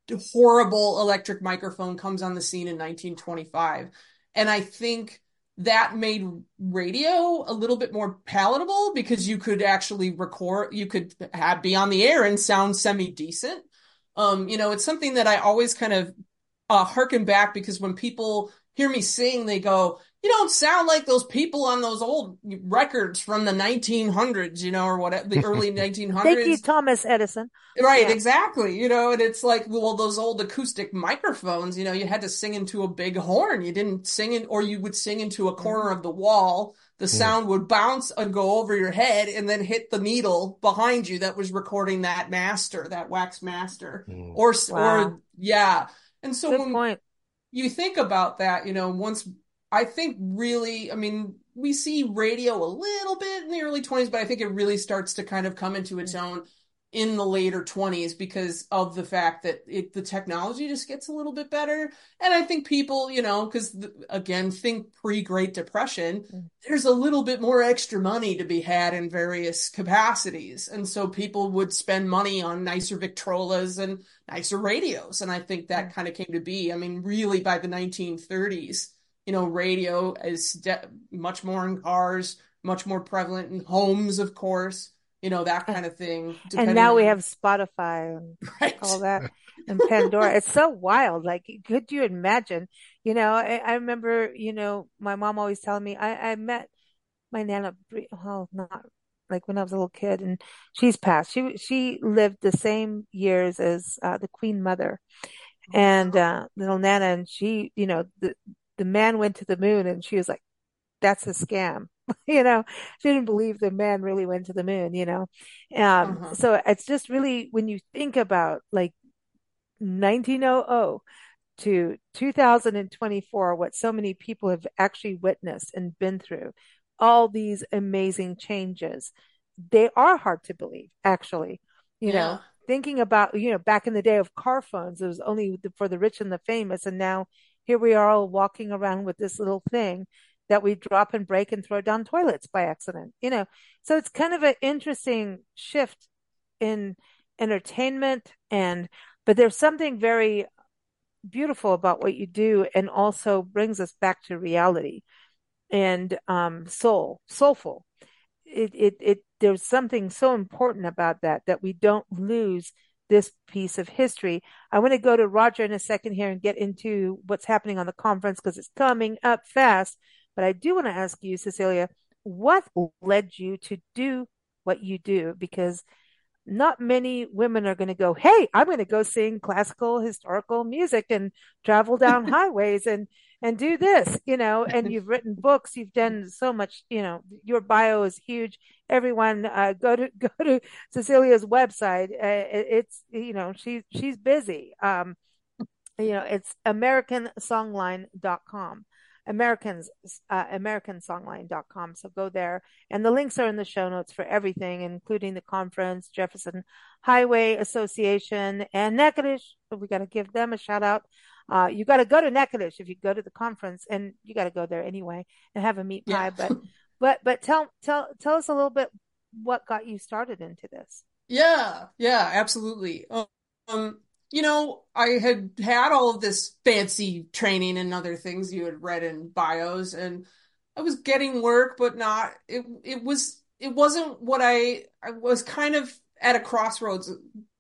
horrible electric microphone comes on the scene in nineteen twenty-five. And I think that made radio a little bit more palatable because you could actually record, you could have, be on the air and sound semi decent. Um, you know, it's something that I always kind of uh, harken back because when people hear me sing, they go, "You don't sound like those people on those old records from the nineteen hundreds, you know, or what, the early thank you, nineteen hundreds." Thomas Edison. Right, Yeah. exactly. You know, and it's like, well, those old acoustic microphones, you know, you had to sing into a big horn. You didn't sing in, or you would sing into a corner Mhm. of the wall. The Mm, sound would bounce and go over your head and then hit the needle behind you that was recording that master, that wax master. mm. Or, Wow. or, yeah. And so Good when point. you think about that, you know, once I think really, I mean, we see radio a little bit in the early twenties, but I think it really starts to kind of come into its Mm. own in the later twenties because of the fact that it, the technology just gets a little bit better. And I think people, you know, because again, think pre-Great Depression, Mm. there's a little bit more extra money to be had in various capacities. And so people would spend money on nicer Victrolas and nicer radios. And I think that Mm. kind of came to be. I mean, really by the nineteen thirties, you know, radio is de- much more in cars, much more prevalent in homes, of course, you know, that kind of thing, And depending now we on, have Spotify and all right. that and Pandora. It's so wild. Like, could you imagine? You know, I, I remember, you know, my mom always telling me I, I met my nana, Bre- well, not like when I was a little kid, and she's passed. She she lived the same years as uh, the Queen Mother Oh, and wow. uh, little Nana, and she, you know, the the man went to the moon, and she was like, "That's a scam." You know, she didn't believe the man really went to the moon. You know, um, Uh-huh. so it's just really when you think about like nineteen hundred to two thousand twenty-four, what so many people have actually witnessed and been through, all these amazing changes. They are hard to believe, actually. You know, Yeah. thinking about, you know, back in the day of car phones, it was only for the rich and the famous. And now here we are all walking around with this little thing that we drop and break and throw down toilets by accident, you know. So it's kind of an interesting shift in entertainment and, but there's something very beautiful about what you do, and also brings us back to reality and um, soul, soulful. It, it, it, there's something so important about that, that we don't lose this piece of history. I want to go to Roger in a second here and get into what's happening on the conference because it's coming up fast. But I do want to ask you, Cecilia, what led you to do what you do? Because not many women are going to go, hey, I'm going to go sing classical historical music and travel down highways and and do this, you know. And you've written books, you've done so much, you know. Your bio is huge. Everyone, uh, go to go to Cecilia's website. Uh, it, it's, you know, she's she's busy. Um, you know, it's american songline dot com. Americans, uh, american songline dot com. So go there. And the links are in the show notes for everything, including the conference, Jefferson Highway Association, and Natchitoches. We got to give them a shout out. Uh, you got to go to Natchitoches if you go to the conference, and you got to go there anyway and have a meat pie. Yeah. But, but, but tell, tell, tell us a little bit what got you started into this. Yeah, yeah, absolutely. Um, you know, I had had all of this fancy training and other things you had read in bios, and I was getting work, but not, it, it was, it wasn't what I, I was kind of at a crossroads,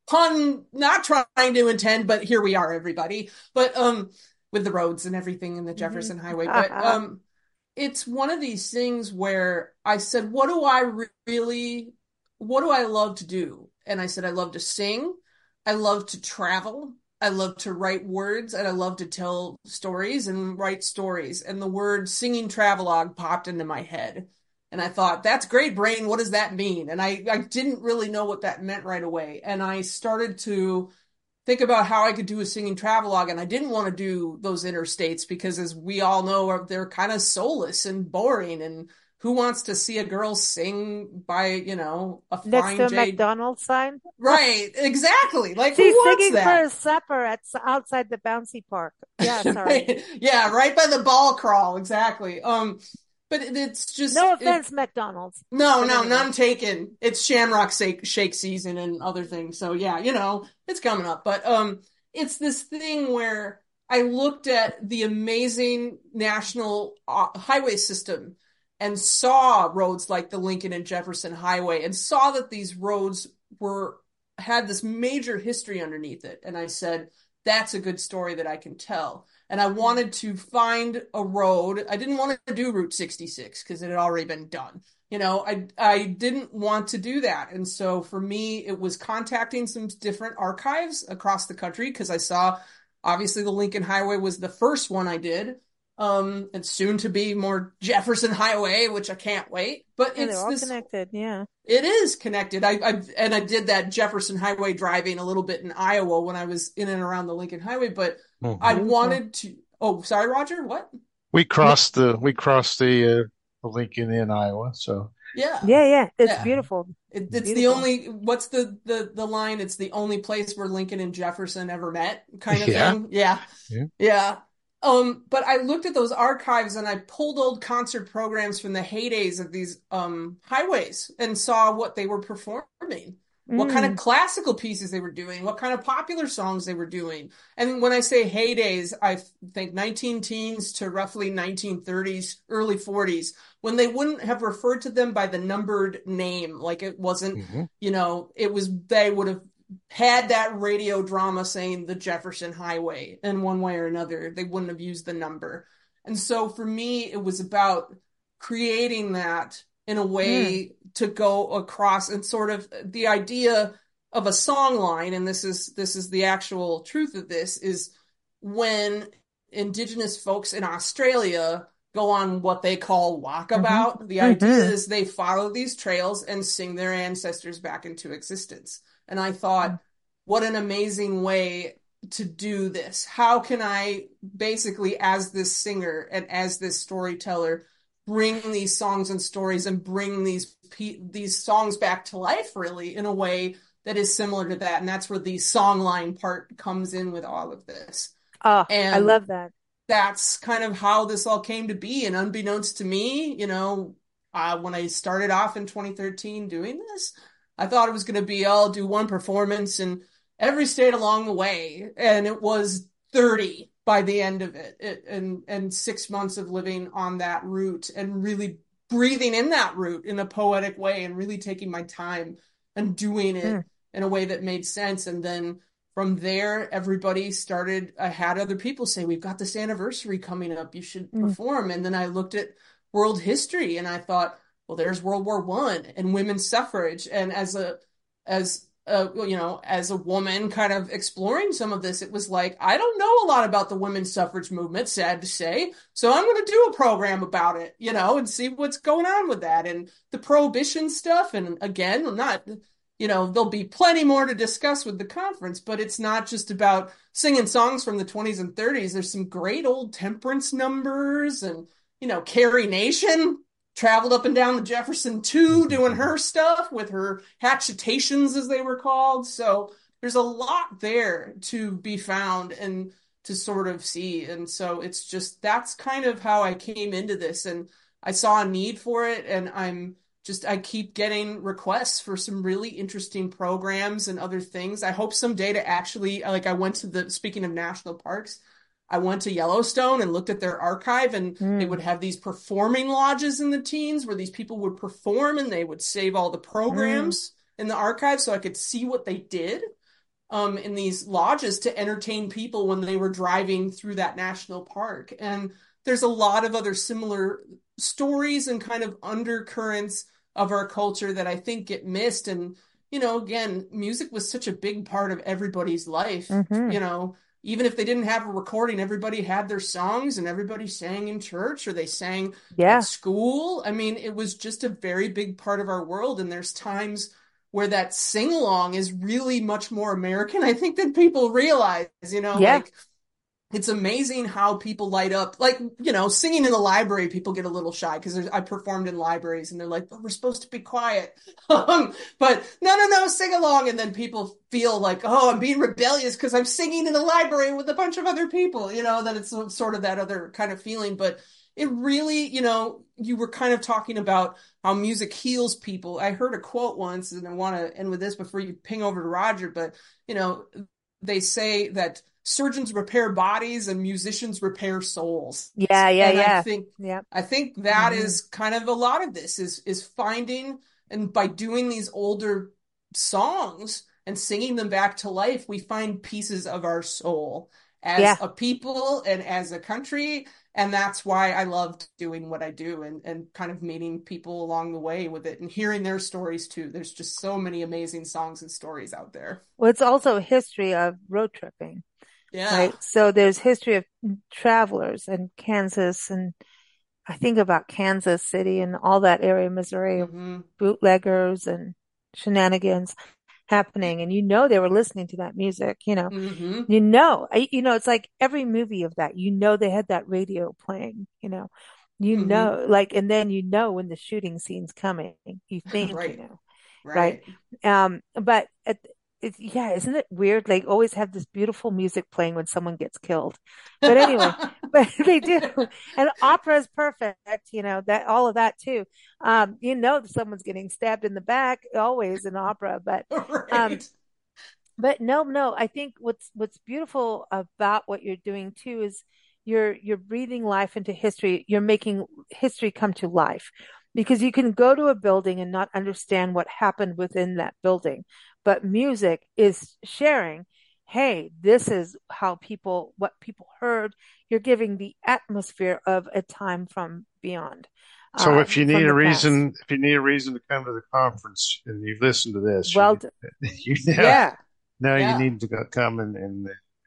pun not trying to intend, but here we are, everybody. But, um, with the roads and everything in the Jefferson Mm-hmm. Highway. But, um, it's one of these things where I said, what do I really, what do I love to do? And I said, I love to sing. I love to travel. I love to write words, and I love to tell stories and write stories. And the word singing travelogue popped into my head. And I thought, that's great, brain. What does that mean? And I, I didn't really know what that meant right away. And I started to think about how I could do a singing travelogue. And I didn't want to do those interstates because, as we all know, they're kind of soulless and boring. And who wants to see a girl sing by, you know, a Next fine to a jade? McDonald's sign? Right, exactly. Like, She's who wants singing that? for a supper at outside the bouncy park. Yeah, sorry. Yeah, right by the ball crawl, exactly. Um, but it, it's just No it, offense, McDonald's. no, But no, anyway. none taken. It's Shamrock shake, shake season and other things. So yeah, you know, it's coming up. But um, it's this thing where I looked at the amazing national uh, highway system and saw roads like the Lincoln and Jefferson Highway, and saw that these roads were had this major history underneath it. And I said, that's a good story that I can tell. And I wanted to find a road. I didn't want to do Route sixty-six because it had already been done. You know, I I didn't want to do that. And so for me, it was contacting some different archives across the country, because I saw, obviously, the Lincoln Highway was the first one I did. Um, and soon to be more Jefferson Highway, which I can't wait. But Yeah, it's they're all this, connected. Yeah. it is connected. I, I and I did that Jefferson Highway driving a little bit in Iowa when I was in and around the Lincoln Highway. But Mm-hmm. I wanted to. Oh, sorry, Roger. What? We crossed the we crossed the, uh, the Lincoln in Iowa, so Yeah, Yeah, yeah. It's yeah. beautiful. It, It's it's the beautiful. only. What's the the the line? It's the only place where Lincoln and Jefferson ever met, kind of yeah, thing. Yeah, yeah. yeah. Um, but I looked at those archives and I pulled old concert programs from the heydays of these um highways and saw what they were performing, what kind of Mm. classical pieces they were doing, what kind of popular songs they were doing. And when I say heydays, I think nineteen teens to roughly nineteen thirties, early forties, when they wouldn't have referred to them by the numbered name. Like, it wasn't, Mm-hmm. you know, it was, they would have had that radio drama saying the Jefferson Highway in one way or another. They wouldn't have used the number. And so for me, it was about creating that in a way Mm. to go across, and sort of the idea of a song line. And this is, this is the actual truth of this, is when Indigenous folks in Australia go on what they call walkabout, Mm-hmm. the idea Mm-hmm. is they follow these trails and sing their ancestors back into existence. And I thought, what an amazing way to do this. How can I basically, as this singer and as this storyteller, bring these songs and stories and bring these these songs back to life, really, in a way that is similar to that? And that's where the songline part comes in with all of this. Oh, I And love that. that's kind of how this all came to be. And unbeknownst to me, you know, uh, when I started off in twenty thirteen doing this, I thought it was going to be, I'll do one performance in every state along the way. And it was thirty by the end of it, it and and six months of living on that route and really breathing in that route in a poetic way and really taking my time and doing it Mm. in a way that made sense. And then from there, everybody started, I had other people say, we've got this anniversary coming up, you should Mm. perform. And then I looked at world history and I thought, well, there's World War One and women's suffrage. And as a, as a, you know, as a woman kind of exploring some of this, it was like, I don't know a lot about the women's suffrage movement, sad to say. So I'm going to do a program about it, you know, and see what's going on with that and the prohibition stuff. And again, I'm not, you know, there'll be plenty more to discuss with the conference, but it's not just about singing songs from the twenties and thirties. There's some great old temperance numbers and, you know, Carrie Nation traveled up and down the Jefferson too, doing her stuff with her hatchetations, as they were called. So there's a lot there to be found and to sort of see. And so it's just, that's kind of how I came into this. And I saw a need for it. And I'm just, I keep getting requests for some really interesting programs and other things. I hope someday to actually, like I went to the, speaking of national parks, I went to Yellowstone and looked at their archive, and Mm. they would have these performing lodges in the teens where these people would perform and they would save all the programs in the archive so I could see what they did um, in these lodges to entertain people when they were driving through that national park. And there's a lot of other similar stories and kind of undercurrents of our culture that I think get missed. And, you know, again, music was such a big part of everybody's life, Mhm. you know. Even if they didn't have a recording, everybody had their songs and everybody sang in church or they sang Yeah. at school. I mean, it was just a very big part of our world. And there's times where that sing along is really much more American, I think, than people realize, you know, Yeah. like it's amazing how people light up, like, you know, singing in the library, people get a little shy because I performed in libraries and they're like, but we're supposed to be quiet. um, but no, no, no, sing along. And then people feel like, oh, I'm being rebellious because I'm singing in a library with a bunch of other people, you know, that it's sort of that other kind of feeling. But it really, you know, you were kind of talking about how music heals people. I heard a quote once, and I want to end with this before you ping over to Roger, but, you know, they say that surgeons repair bodies and musicians repair souls. Yeah, yeah, And I yeah. think Yep. I think that Mhm. is kind of a lot of this is is finding, and by doing these older songs and singing them back to life, we find pieces of our soul as Yeah. a people and as a country. And that's why I loved doing what I do and, and kind of meeting people along the way with it and hearing their stories too. There's just so many amazing songs and stories out there. Well, it's also a history of road tripping, Yeah. right? So there's history of travelers and Kansas, and I think about Kansas City and all that area, Missouri, hmm bootleggers and shenanigans happening. And you know, they were listening to that music, you know, hmm you know, I, you know, it's like every movie of that, you know, they had that radio playing, you know, you hmm know, like, and then you know when the shooting scene's coming, you think, you Right. know, right? Right. Um, but at, it's, yeah, isn't it weird? Like always have this beautiful music playing when someone gets killed. But anyway, but they do. And opera is perfect, you know, that all of that too. Um, you know, that someone's getting stabbed in the back always in opera, but um, Right. but no, no, I think what's what's beautiful about what you're doing too is you're you're breathing life into history. You're making history come to life because you can go to a building and not understand what happened within that building. But music is sharing, hey, this is how people, what people heard. You're giving the atmosphere of a time from beyond, So uh, if you need from a the past. reason, if you need a reason to come to the conference and you've listened to this, Well, you, d- you now, yeah. now you Yeah. need to go, come and, and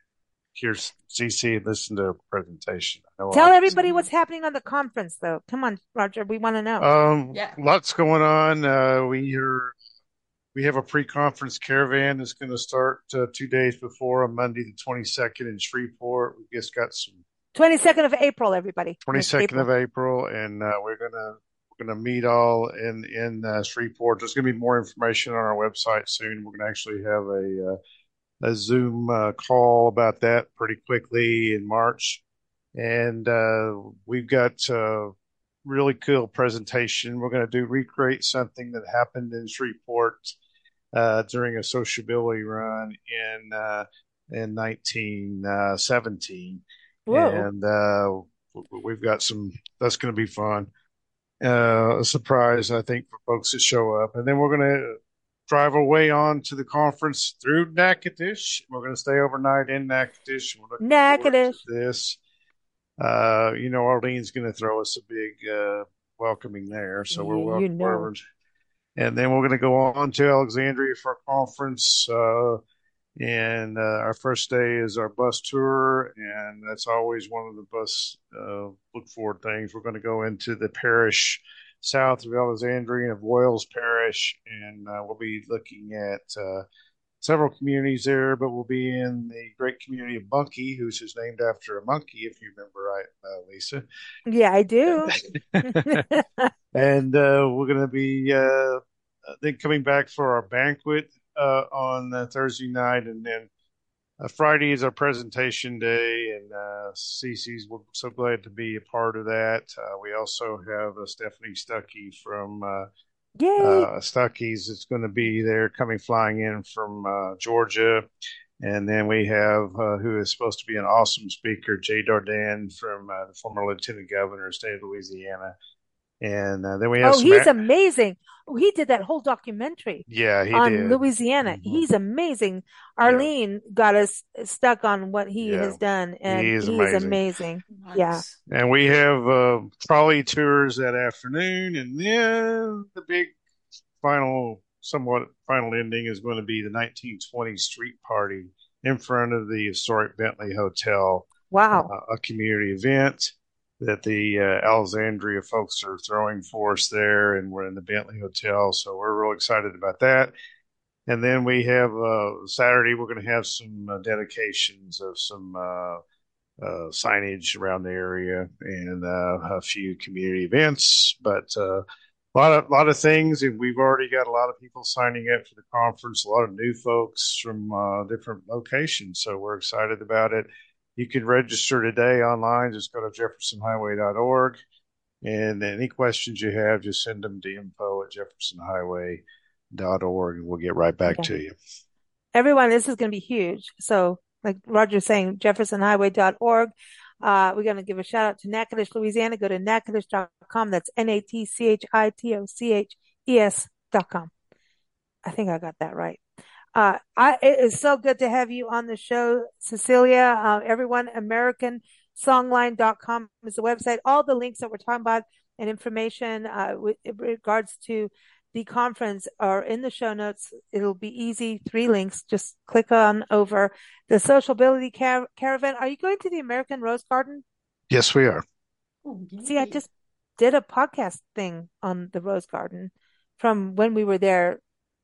hear C C and listen to a presentation. I know Tell I, everybody hmm what's happening on the conference, though. Come on, Roger. We want to know. um, Yeah. lots going on. Uh, we are, we have a pre-conference caravan that's going to start uh, two days before on Monday, the twenty-second in Shreveport. We just got some twenty-second of April, everybody. It's twenty-second April. of April, and uh, we're gonna we're gonna meet all in in uh, Shreveport. There's gonna be more information on our website soon. We're gonna actually have a uh, a Zoom uh, call about that pretty quickly in March, and uh, we've got a really cool presentation. We're gonna do recreate something that happened in Shreveport uh, during a sociability run in uh, in nineteen seventeen. Whoa. And uh, we've got some, that's going to be fun. Uh, a surprise, I think, for folks that show up. And then we're going to drive away on to the conference through Natchitoches. We're going to stay overnight in Natchitoches. We're looking forward to Natchitoches. this. Uh, you know, Arlene's going to throw us a big uh, welcoming there. So we're You, you welcome know. wherever. And then we're going to go on to Alexandria for a conference. Uh, and uh, our first day is our bus tour. And that's always one of the bus uh, look forward things. We're going to go into the parish south of Alexandria of Voiles Parish. And uh, we'll be looking at uh, several communities there, but we'll be in the great community of Bunkie, who's is named after a monkey, if you remember right, uh, Lisa. Yeah, I do. And uh, we're going to be uh, then coming back for our banquet uh, on uh, Thursday night, and then uh, Friday is our presentation day, and uh, Cece's, we're so glad to be a part of that. Uh, we also have uh, Stephanie Stuckey from uh, Yay. uh, Stuckey's. It's going to be there coming flying in from uh, Georgia. And then we have uh, who is supposed to be an awesome speaker, Jay Darden from uh, the former Lieutenant Governor of the state of Louisiana. And uh, then we have Oh, some he's a- amazing. Oh, he did that whole documentary yeah, he on did. Louisiana. Mhm. He's amazing. Arlene got us stuck on what he Yeah. has done, and He is he's amazing. amazing. Nice. Yeah. And we have uh, trolley tours that afternoon, and then the big final, somewhat final ending is going to be the nineteen twenty street party in front of the historic Bentley Hotel, Wow. uh, a community event that the uh, Alexandria folks are throwing for us there, and we're in the Bentley Hotel, so we're real excited about that. And then we have uh, Saturday, we're going to have some uh, dedications of some uh, uh, signage around the area and uh, a few community events, but uh, a lot of lot of things, and we've already got a lot of people signing up for the conference. A lot of new folks from uh, different locations, so we're excited about it. You can register today online. Just go to jefferson highway dot org, and any questions you have, just send them to info at jefferson highway dot org, and we'll get right back Okay. to you. Everyone, this is going to be huge. So, like Roger's saying, jefferson highway dot org. Uh, we're going to give a shout out to Natchitoches, Louisiana. Go to natchitoches dot com. That's N A T C H I T O C H E S dot com. I think I got that right. Uh, I, it is so good to have you on the show, Cecilia. Uh, everyone, American Songline dot com is the website. All the links that we're talking about and information uh, with in regards to the conference are in the show notes. It'll be easy. Three links. Just click on over. The Sociability Car- Caravan. Are you going to the American Rose Garden? Yes, we are. Oh, See, I yay. just did a podcast thing on the Rose Garden from when we were there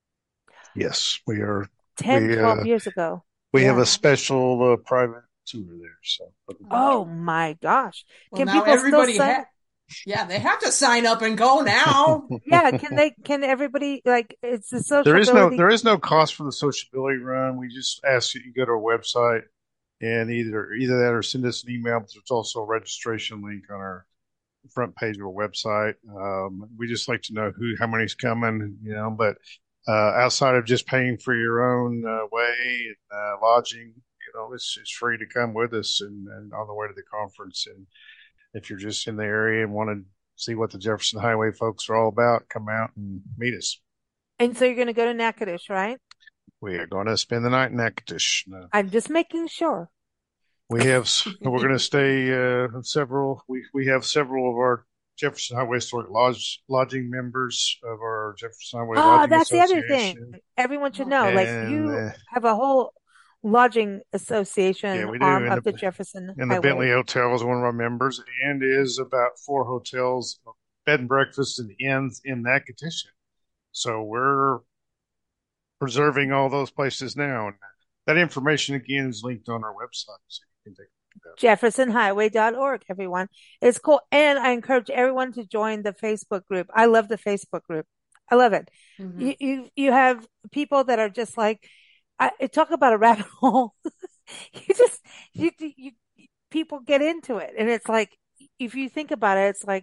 Yes, we are. ten, We twelve uh, years ago. we have Yeah. a special uh, private tour there. So Oh my gosh. Well, Can now people still everybody sign? ha- yeah, they have to sign up and go now. Yeah, can they, can everybody, like, it's the there is no sociability. there is no cost for the sociability run. We just ask that you go to our website and either either that or send us an email. But there's also a registration link on our front page of our website. Um, we just like to know who how many's coming, you know. But uh, outside of just paying for your own uh, way and uh, lodging, you know, it's it's free to come with us and, and on the way to the conference. And if you're just in the area and want to see what the Jefferson Highway folks are all about, come out and meet us. And so you're going to go to Natchitoches, right? We are going to spend the night in Natchitoches. Uh, I'm just making sure. we have we're going to stay uh, several. We we have several of our Jefferson Highway Historic Lodge lodging members of our Jefferson Highway Oh, Lodging that's the other Association. thing. Everyone should know. Like, And you uh, have a whole lodging yeah, association we do. arm And of the the Jefferson and the Highway. Bentley Hotel is one of our members, and is about four hotels, bed and breakfast, and inns in Natchitoches. So we're preserving all those places now, and that information again is linked on our website, so you can take a look at that. jefferson highway dot org, everyone. It's cool. And I encourage everyone to join the Facebook group. I love the Facebook group. I love it. Mhm. You, you, you have people that are just like, I talk about a rabbit hole. You just, you, you, people get into it. And it's like, if you think about it, it's like,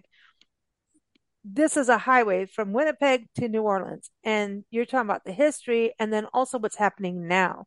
this is a highway from Winnipeg to New Orleans. And you're talking about the history and then also what's happening now.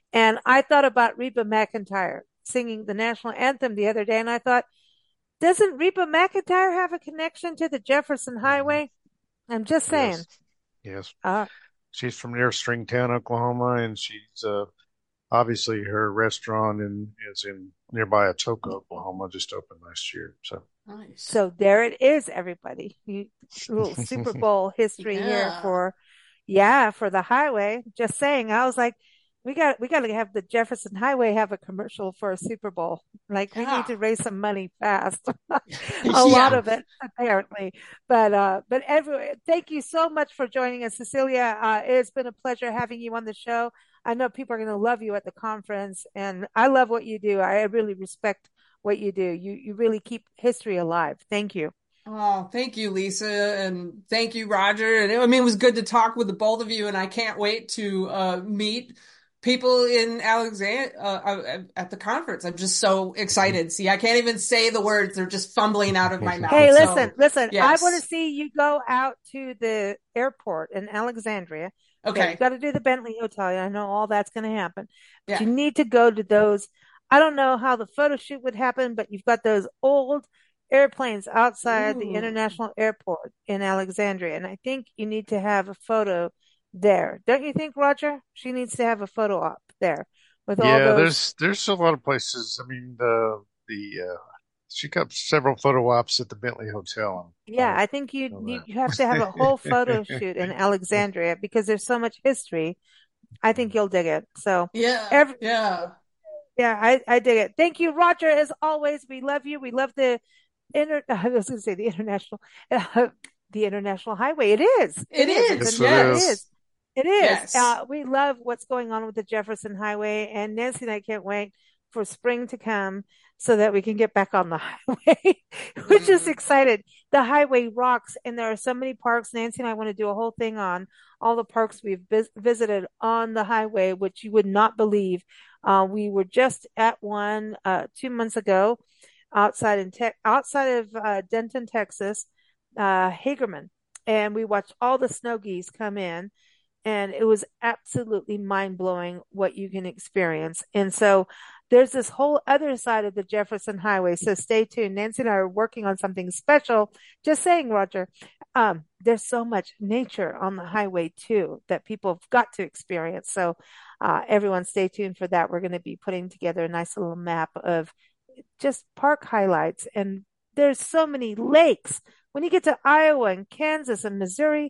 And I thought about Reba McEntire singing the national anthem the other day, and I thought, doesn't Reba McEntire have a connection to the Jefferson Highway? I'm just saying. Yes. Yes. Uh, she's from near Stringtown, Oklahoma, and she's uh, obviously her restaurant in, is in nearby Atoka, Oklahoma, just opened last year. So Nice. So there it is, everybody. You, little Super Bowl history Yeah. here for, yeah, for the highway. Just saying, I was like, we got we got to have the Jefferson Highway have a commercial for a Super Bowl. Like we Yeah. need to raise some money fast. a Yeah. lot of it, apparently. But uh, but every thank you so much for joining us, Cecilia. Uh, it's been a pleasure having you on the show. I know people are going to love you at the conference, and I love what you do. I really respect what you do. You you really keep history alive. Thank you. Oh, thank you, Lisa, and thank you, Roger. And I mean, it was good to talk with the both of you, and I can't wait to uh, meet people in Alexandria uh, at the conference. I'm just so excited. See, I can't even say the words; they're just fumbling out of my mouth. Hey, So, listen, listen. yes. I want to see you go out to the airport in Alexandria. Okay. You got to do the Bentley Hotel. I know all that's going to happen. But Yeah. you need to go to those. I don't know how the photo shoot would happen, but you've got those old airplanes outside the Ooh. international airport in Alexandria. And I think you need to have a photo there. Don't you think, Roger? She needs to have a photo op there with all yeah, those. there's there's a lot of places. I mean, the the uh, she got several photo ops at the Bentley Hotel. Yeah, I I think you, know you that. you have to have a whole photo shoot in Alexandria because there's so much history. I think you'll dig it. So Yeah. every, Yeah. yeah, I, I dig it. Thank you, Roger. As always, we love you. We love the inter, I was going to say the international, uh, the international highway. It is. It is. is. It's Yes, a- it Yes. It is. is. It is. Yes. Uh, we love what's going on with the Jefferson Highway, and Nancy and I can't wait for spring to come so that we can get back on the highway. We're just Mhm. excited. The highway rocks, and there are so many parks. Nancy and I want to do a whole thing on all the parks we've vis- visited on the highway, which you would not believe. Uh, we were just at one uh, two months ago outside in te- outside of uh, Denton, Texas, uh, Hagerman, and we watched all the snow geese come in, and it was absolutely mind blowing what you can experience. And so there's this whole other side of the Jefferson Highway. So stay tuned. Nancy and I are working on something special. Just saying, Roger, um, there's so much nature on the highway too that people have got to experience. So uh, everyone stay tuned for that. We're going to be putting together a nice little map of just park highlights. And there's so many lakes. When you get to Iowa and Kansas and Missouri,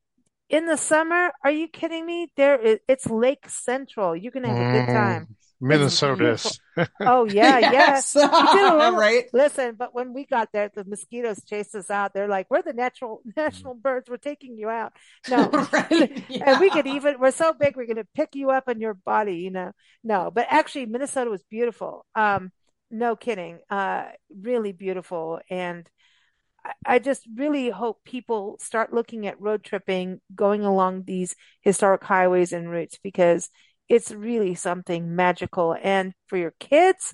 in the summer, are you kidding me? There is, it's Lake Central. You're gonna have a good time. Mm, It's Minnesota. beautiful. Oh yeah, yeah. Yes. We did a little, Right. listen, but when we got there, the mosquitoes chased us out. They're like, we're the natural national birds. We're taking you out. No. Right. And we could Yeah. even, we're so big, we're gonna pick you up in your body, you know. No, but actually Minnesota was beautiful. Um, no kidding. Uh, really beautiful. And I just really hope people start looking at road tripping, going along these historic highways and routes because it's really something magical. And for your kids,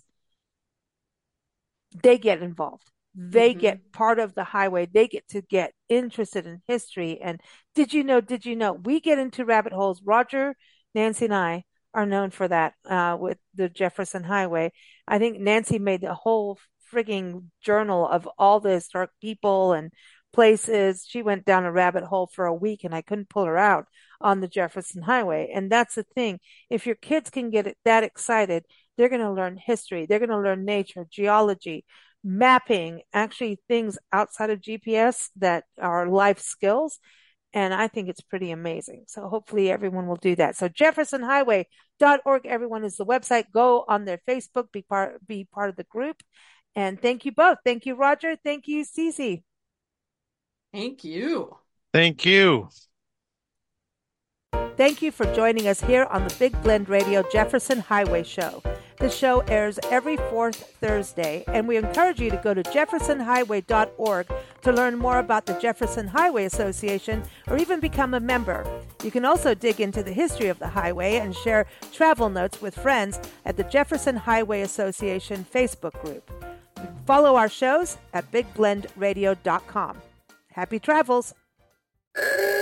they get involved. They Mhm. get part of the highway. They get to get interested in history. And did you know, did you know, we get into rabbit holes. Roger, Nancy, and I are known for that uh, with the Jefferson Highway. I think Nancy made a whole frigging journal of all the historic people and places. She went down a rabbit hole for a week and I couldn't pull her out on the Jefferson Highway. And that's the thing. If your kids can get that excited, they're going to learn history. They're going to learn nature, geology, mapping, actually things outside of G P S that are life skills. And I think it's pretty amazing. So hopefully everyone will do that. So jefferson highway dot org, everyone, is the website. Go on their Facebook, be part, be part of the group. And thank you both. Thank you, Roger. Thank you, Cece. Thank you. Thank you. Thank you for joining us here on the Big Blend Radio Jefferson Highway Show. The show airs every fourth Thursday, and we encourage you to go to jefferson highway dot org to learn more about the Jefferson Highway Association or even become a member. You can also dig into the history of the highway and share travel notes with friends at the Jefferson Highway Association Facebook group. Follow our shows at big blend radio dot com. Happy travels!